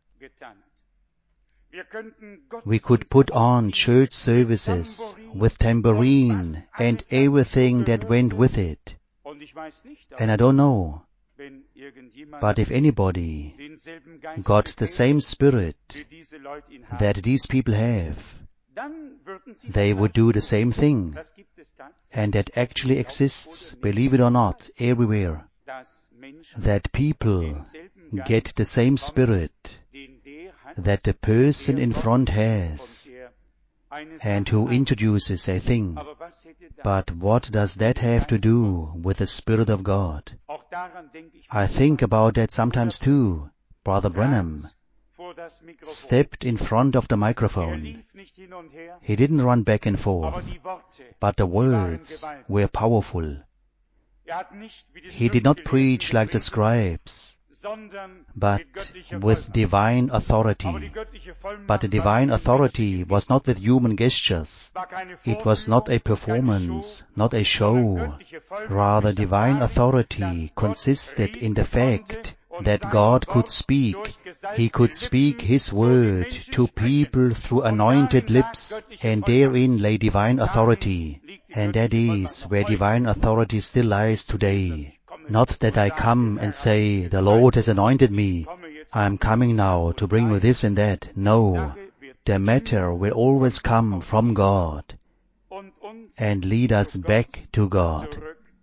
We could put on church services with tambourine and everything that went with it. And I don't know, but if anybody got the same spirit that these people have, they would do the same thing. And that actually exists, believe it or not, everywhere. That people get the same spirit that the person in front has and who introduces a thing. But what does that have to do with the Spirit of God? I think about that sometimes too. Brother Branham stepped in front of the microphone. He didn't run back and forth, but the words were powerful. He did not preach like the scribes, but with divine authority. But the divine authority was not with human gestures. It was not a performance, not a show. Rather, divine authority consisted in the fact that God could speak. He could speak His word to people through anointed lips, and therein lay divine authority. And that is where divine authority still lies today. Not that I come and say, the Lord has anointed me, I am coming now to bring you this and that. No, the matter will always come from God and lead us back to God.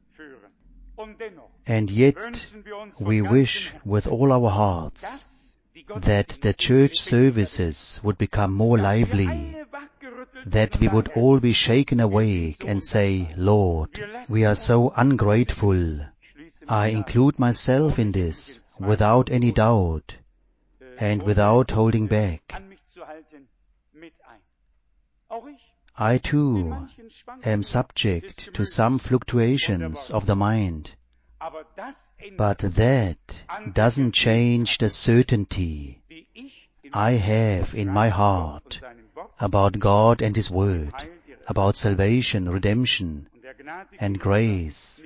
And yet, we wish with all our hearts that the church services would become more lively, that we would all be shaken awake and say, Lord, we are so ungrateful. I include myself in this without any doubt and without holding back. I too am subject to some fluctuations of the mind, but that doesn't change the certainty I have in my heart about God and His Word, about salvation, redemption, and grace.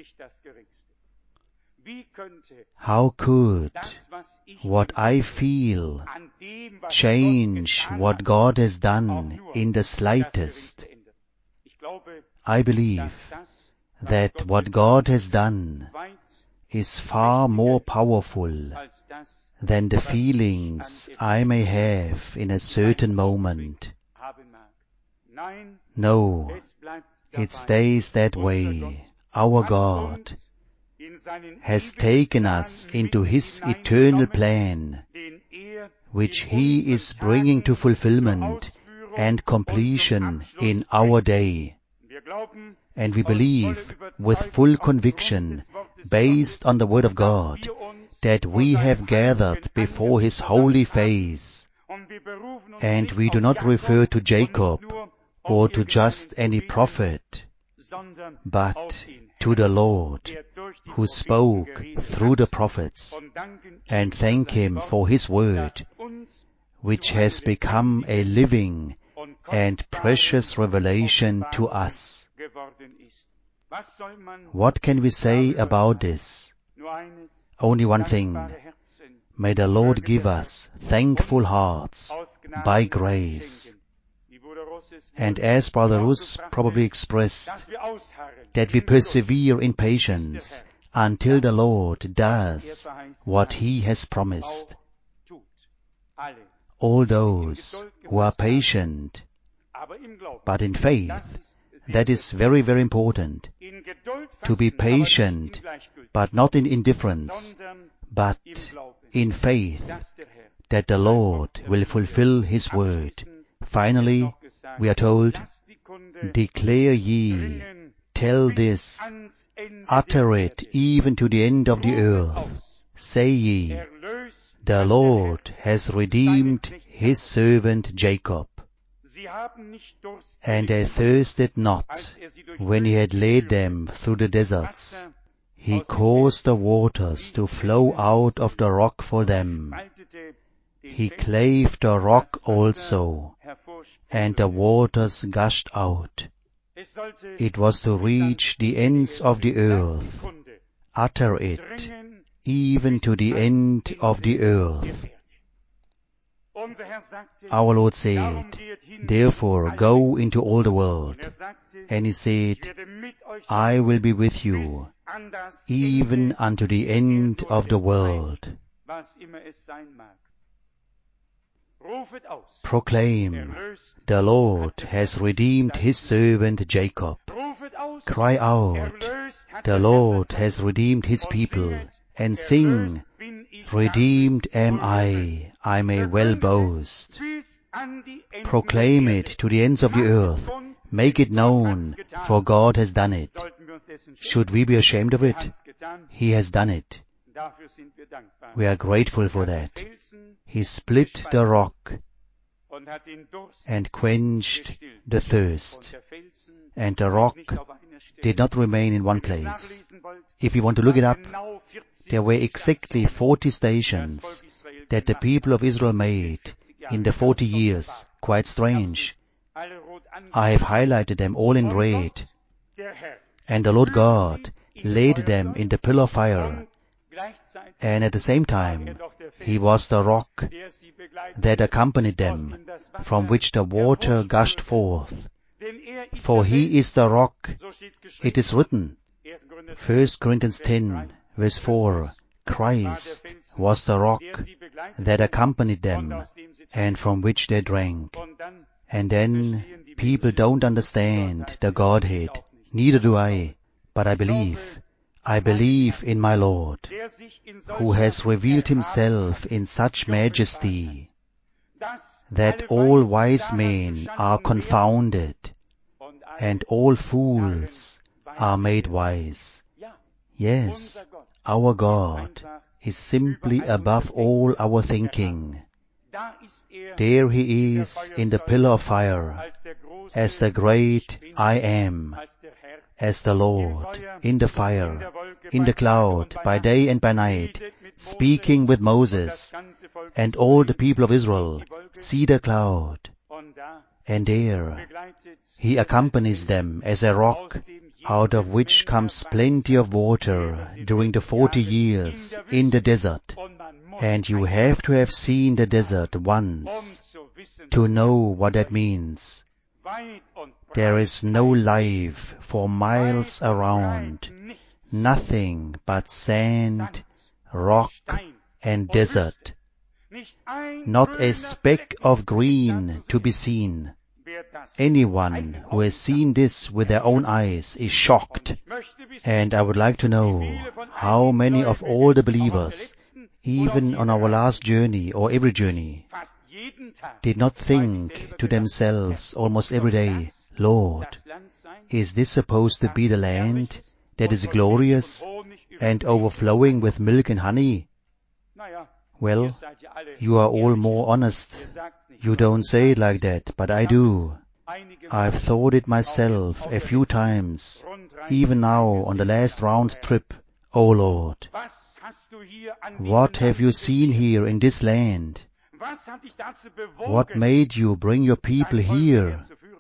How could what I feel change what God has done in the slightest? I believe that what God has done is far more powerful than the feelings I may have in a certain moment. No, it stays that way. Our God has taken us into His eternal plan, which He is bringing to fulfillment and completion in our day. And we believe with full conviction, based on the Word of God, that we have gathered before His holy face. And we do not refer to Jacob or to just any prophet, but to the Lord who spoke through the prophets, and thank Him for His word, which has become a living and precious revelation to us. What can we say about this? Only one thing. May the Lord give us thankful hearts by grace. And as Brother Russ probably expressed, that we persevere in patience until the Lord does what He has promised. All those who are patient, but in faith, that is very, very important. To be patient, but not in indifference, but in faith that the Lord will fulfill His word. Finally, we are told, declare ye, tell this, utter it even to the end of the earth. Say ye, the Lord has redeemed His servant Jacob. And they thirsted not when He had led them through the deserts. He caused the waters to flow out of the rock for them. He clave the rock also, and the waters gushed out. It was to reach the ends of the earth. Utter it, even to the end of the earth. Our Lord said, therefore go into all the world. And He said, I will be with you, even unto the end of the world. Proclaim, the Lord has redeemed His servant Jacob. Cry out, the Lord has redeemed His people, and sing, redeemed am I may well boast. Proclaim it to the ends of the earth, make it known, for God has done it. Should we be ashamed of it? He has done it. We are grateful for that. He split the rock and quenched the thirst, and the rock did not remain in one place. If you want to look it up, there were exactly 40 stations that the people of Israel made in the 40 years. Quite strange. I have highlighted them all in red. And the Lord God laid them in the pillar of fire, and at the same time He was the rock that accompanied them, from which the water gushed forth. For He is the rock. It is written, 1 Corinthians 10, verse 4, Christ was the rock that accompanied them, and from which they drank. And then people don't understand the Godhead. Neither do I, but I believe. I believe in my Lord, who has revealed Himself in such majesty that all wise men are confounded, and all fools are made wise. Yes, our God is simply above all our thinking. There He is in the pillar of fire, as the great I Am, as the Lord, in the fire, in the cloud, by day and by night, speaking with Moses, and all the people of Israel see the cloud, and there He accompanies them as a rock, out of which comes plenty of water during the 40 years in the desert. And you have to have seen the desert once to know what that means. There is no life for miles around, nothing but sand, rock, and desert. Not a speck of green to be seen. Anyone who has seen this with their own eyes is shocked. And I would like to know how many of all the believers, even on our last journey or every journey, did not think to themselves almost every day, Lord, is this supposed to be the land that is glorious and overflowing with milk and honey? Well, you are all more honest. You don't say it like that, but I do. I've thought it myself a few times, even now on the last round trip. O Lord, what have you seen here in this land? What made you bring your people here?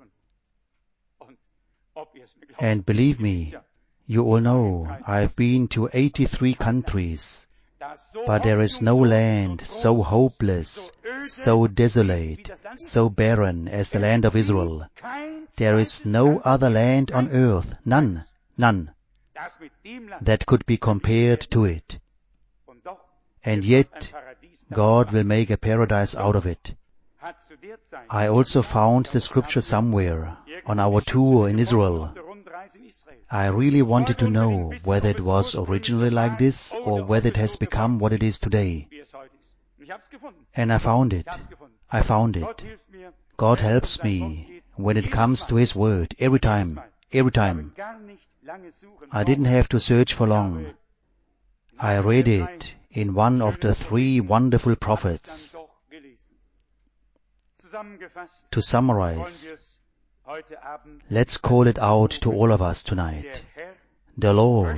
And believe me, you all know I've been to 83 countries, but there is no land so hopeless, so desolate, so barren as the land of Israel. There is no other land on earth, none, that could be compared to it. And yet, God will make a paradise out of it. I also found the scripture somewhere on our tour in Israel. I really wanted to know whether it was originally like this or whether it has become what it is today. And I found it. God helps me when it comes to His Word every time. I didn't have to search for long. I read it in one of the 3 wonderful prophets. To summarize, let's call it out to all of us tonight. The Lord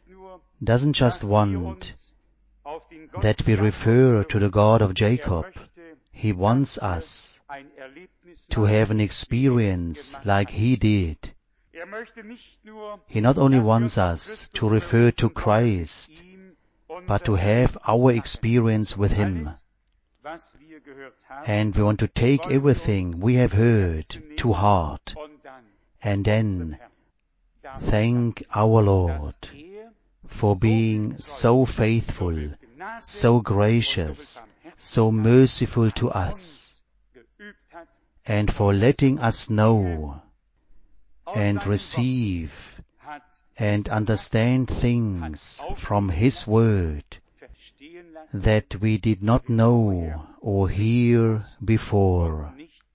doesn't just want that we refer to the God of Jacob, He wants us to have an experience like He did. He not only wants us to refer to Christ, but to have our experience with Him. And we want to take everything we have heard to heart and then thank our Lord for being so faithful, so gracious, so merciful to us, and for letting us know and receive and understand things from His Word that we did not know or hear before.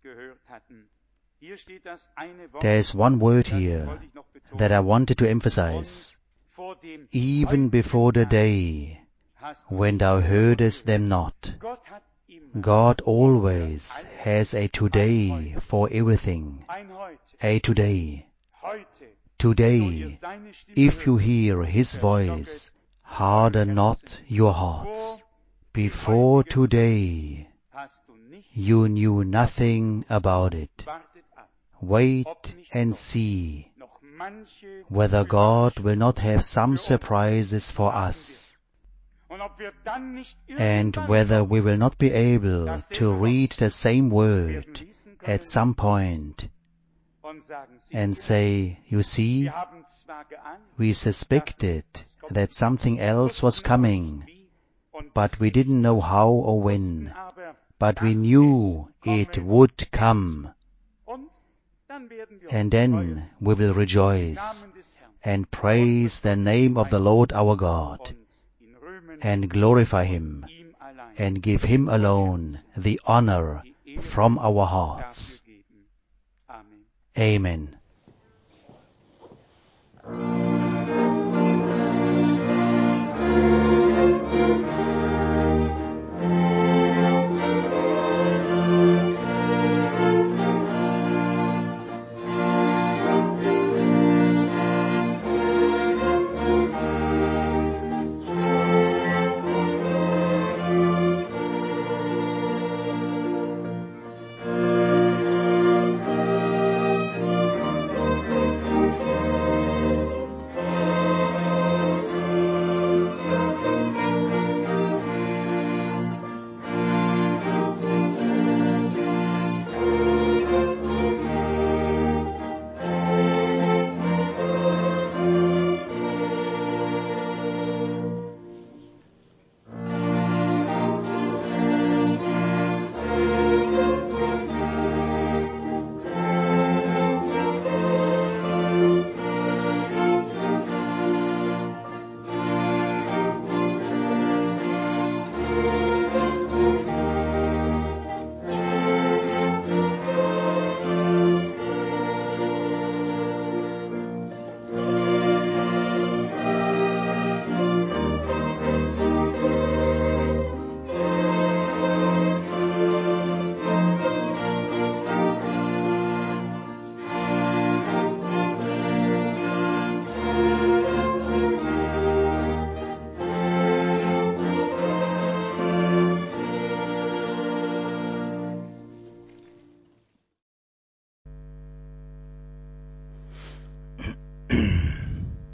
There is one word here that I wanted to emphasize. Even before the day when thou heardest them not. God always has a today for everything. A today. Today, if you hear His voice, harden not your hearts. Before today, you knew nothing about it. Wait and see whether God will not have some surprises for us, and whether we will not be able to read the same word at some point and say, you see, we suspected that something else was coming, but we didn't know how or when, but we knew it would come. And then we will rejoice and praise the name of the Lord our God and glorify Him and give Him alone the honor from our hearts. Amen.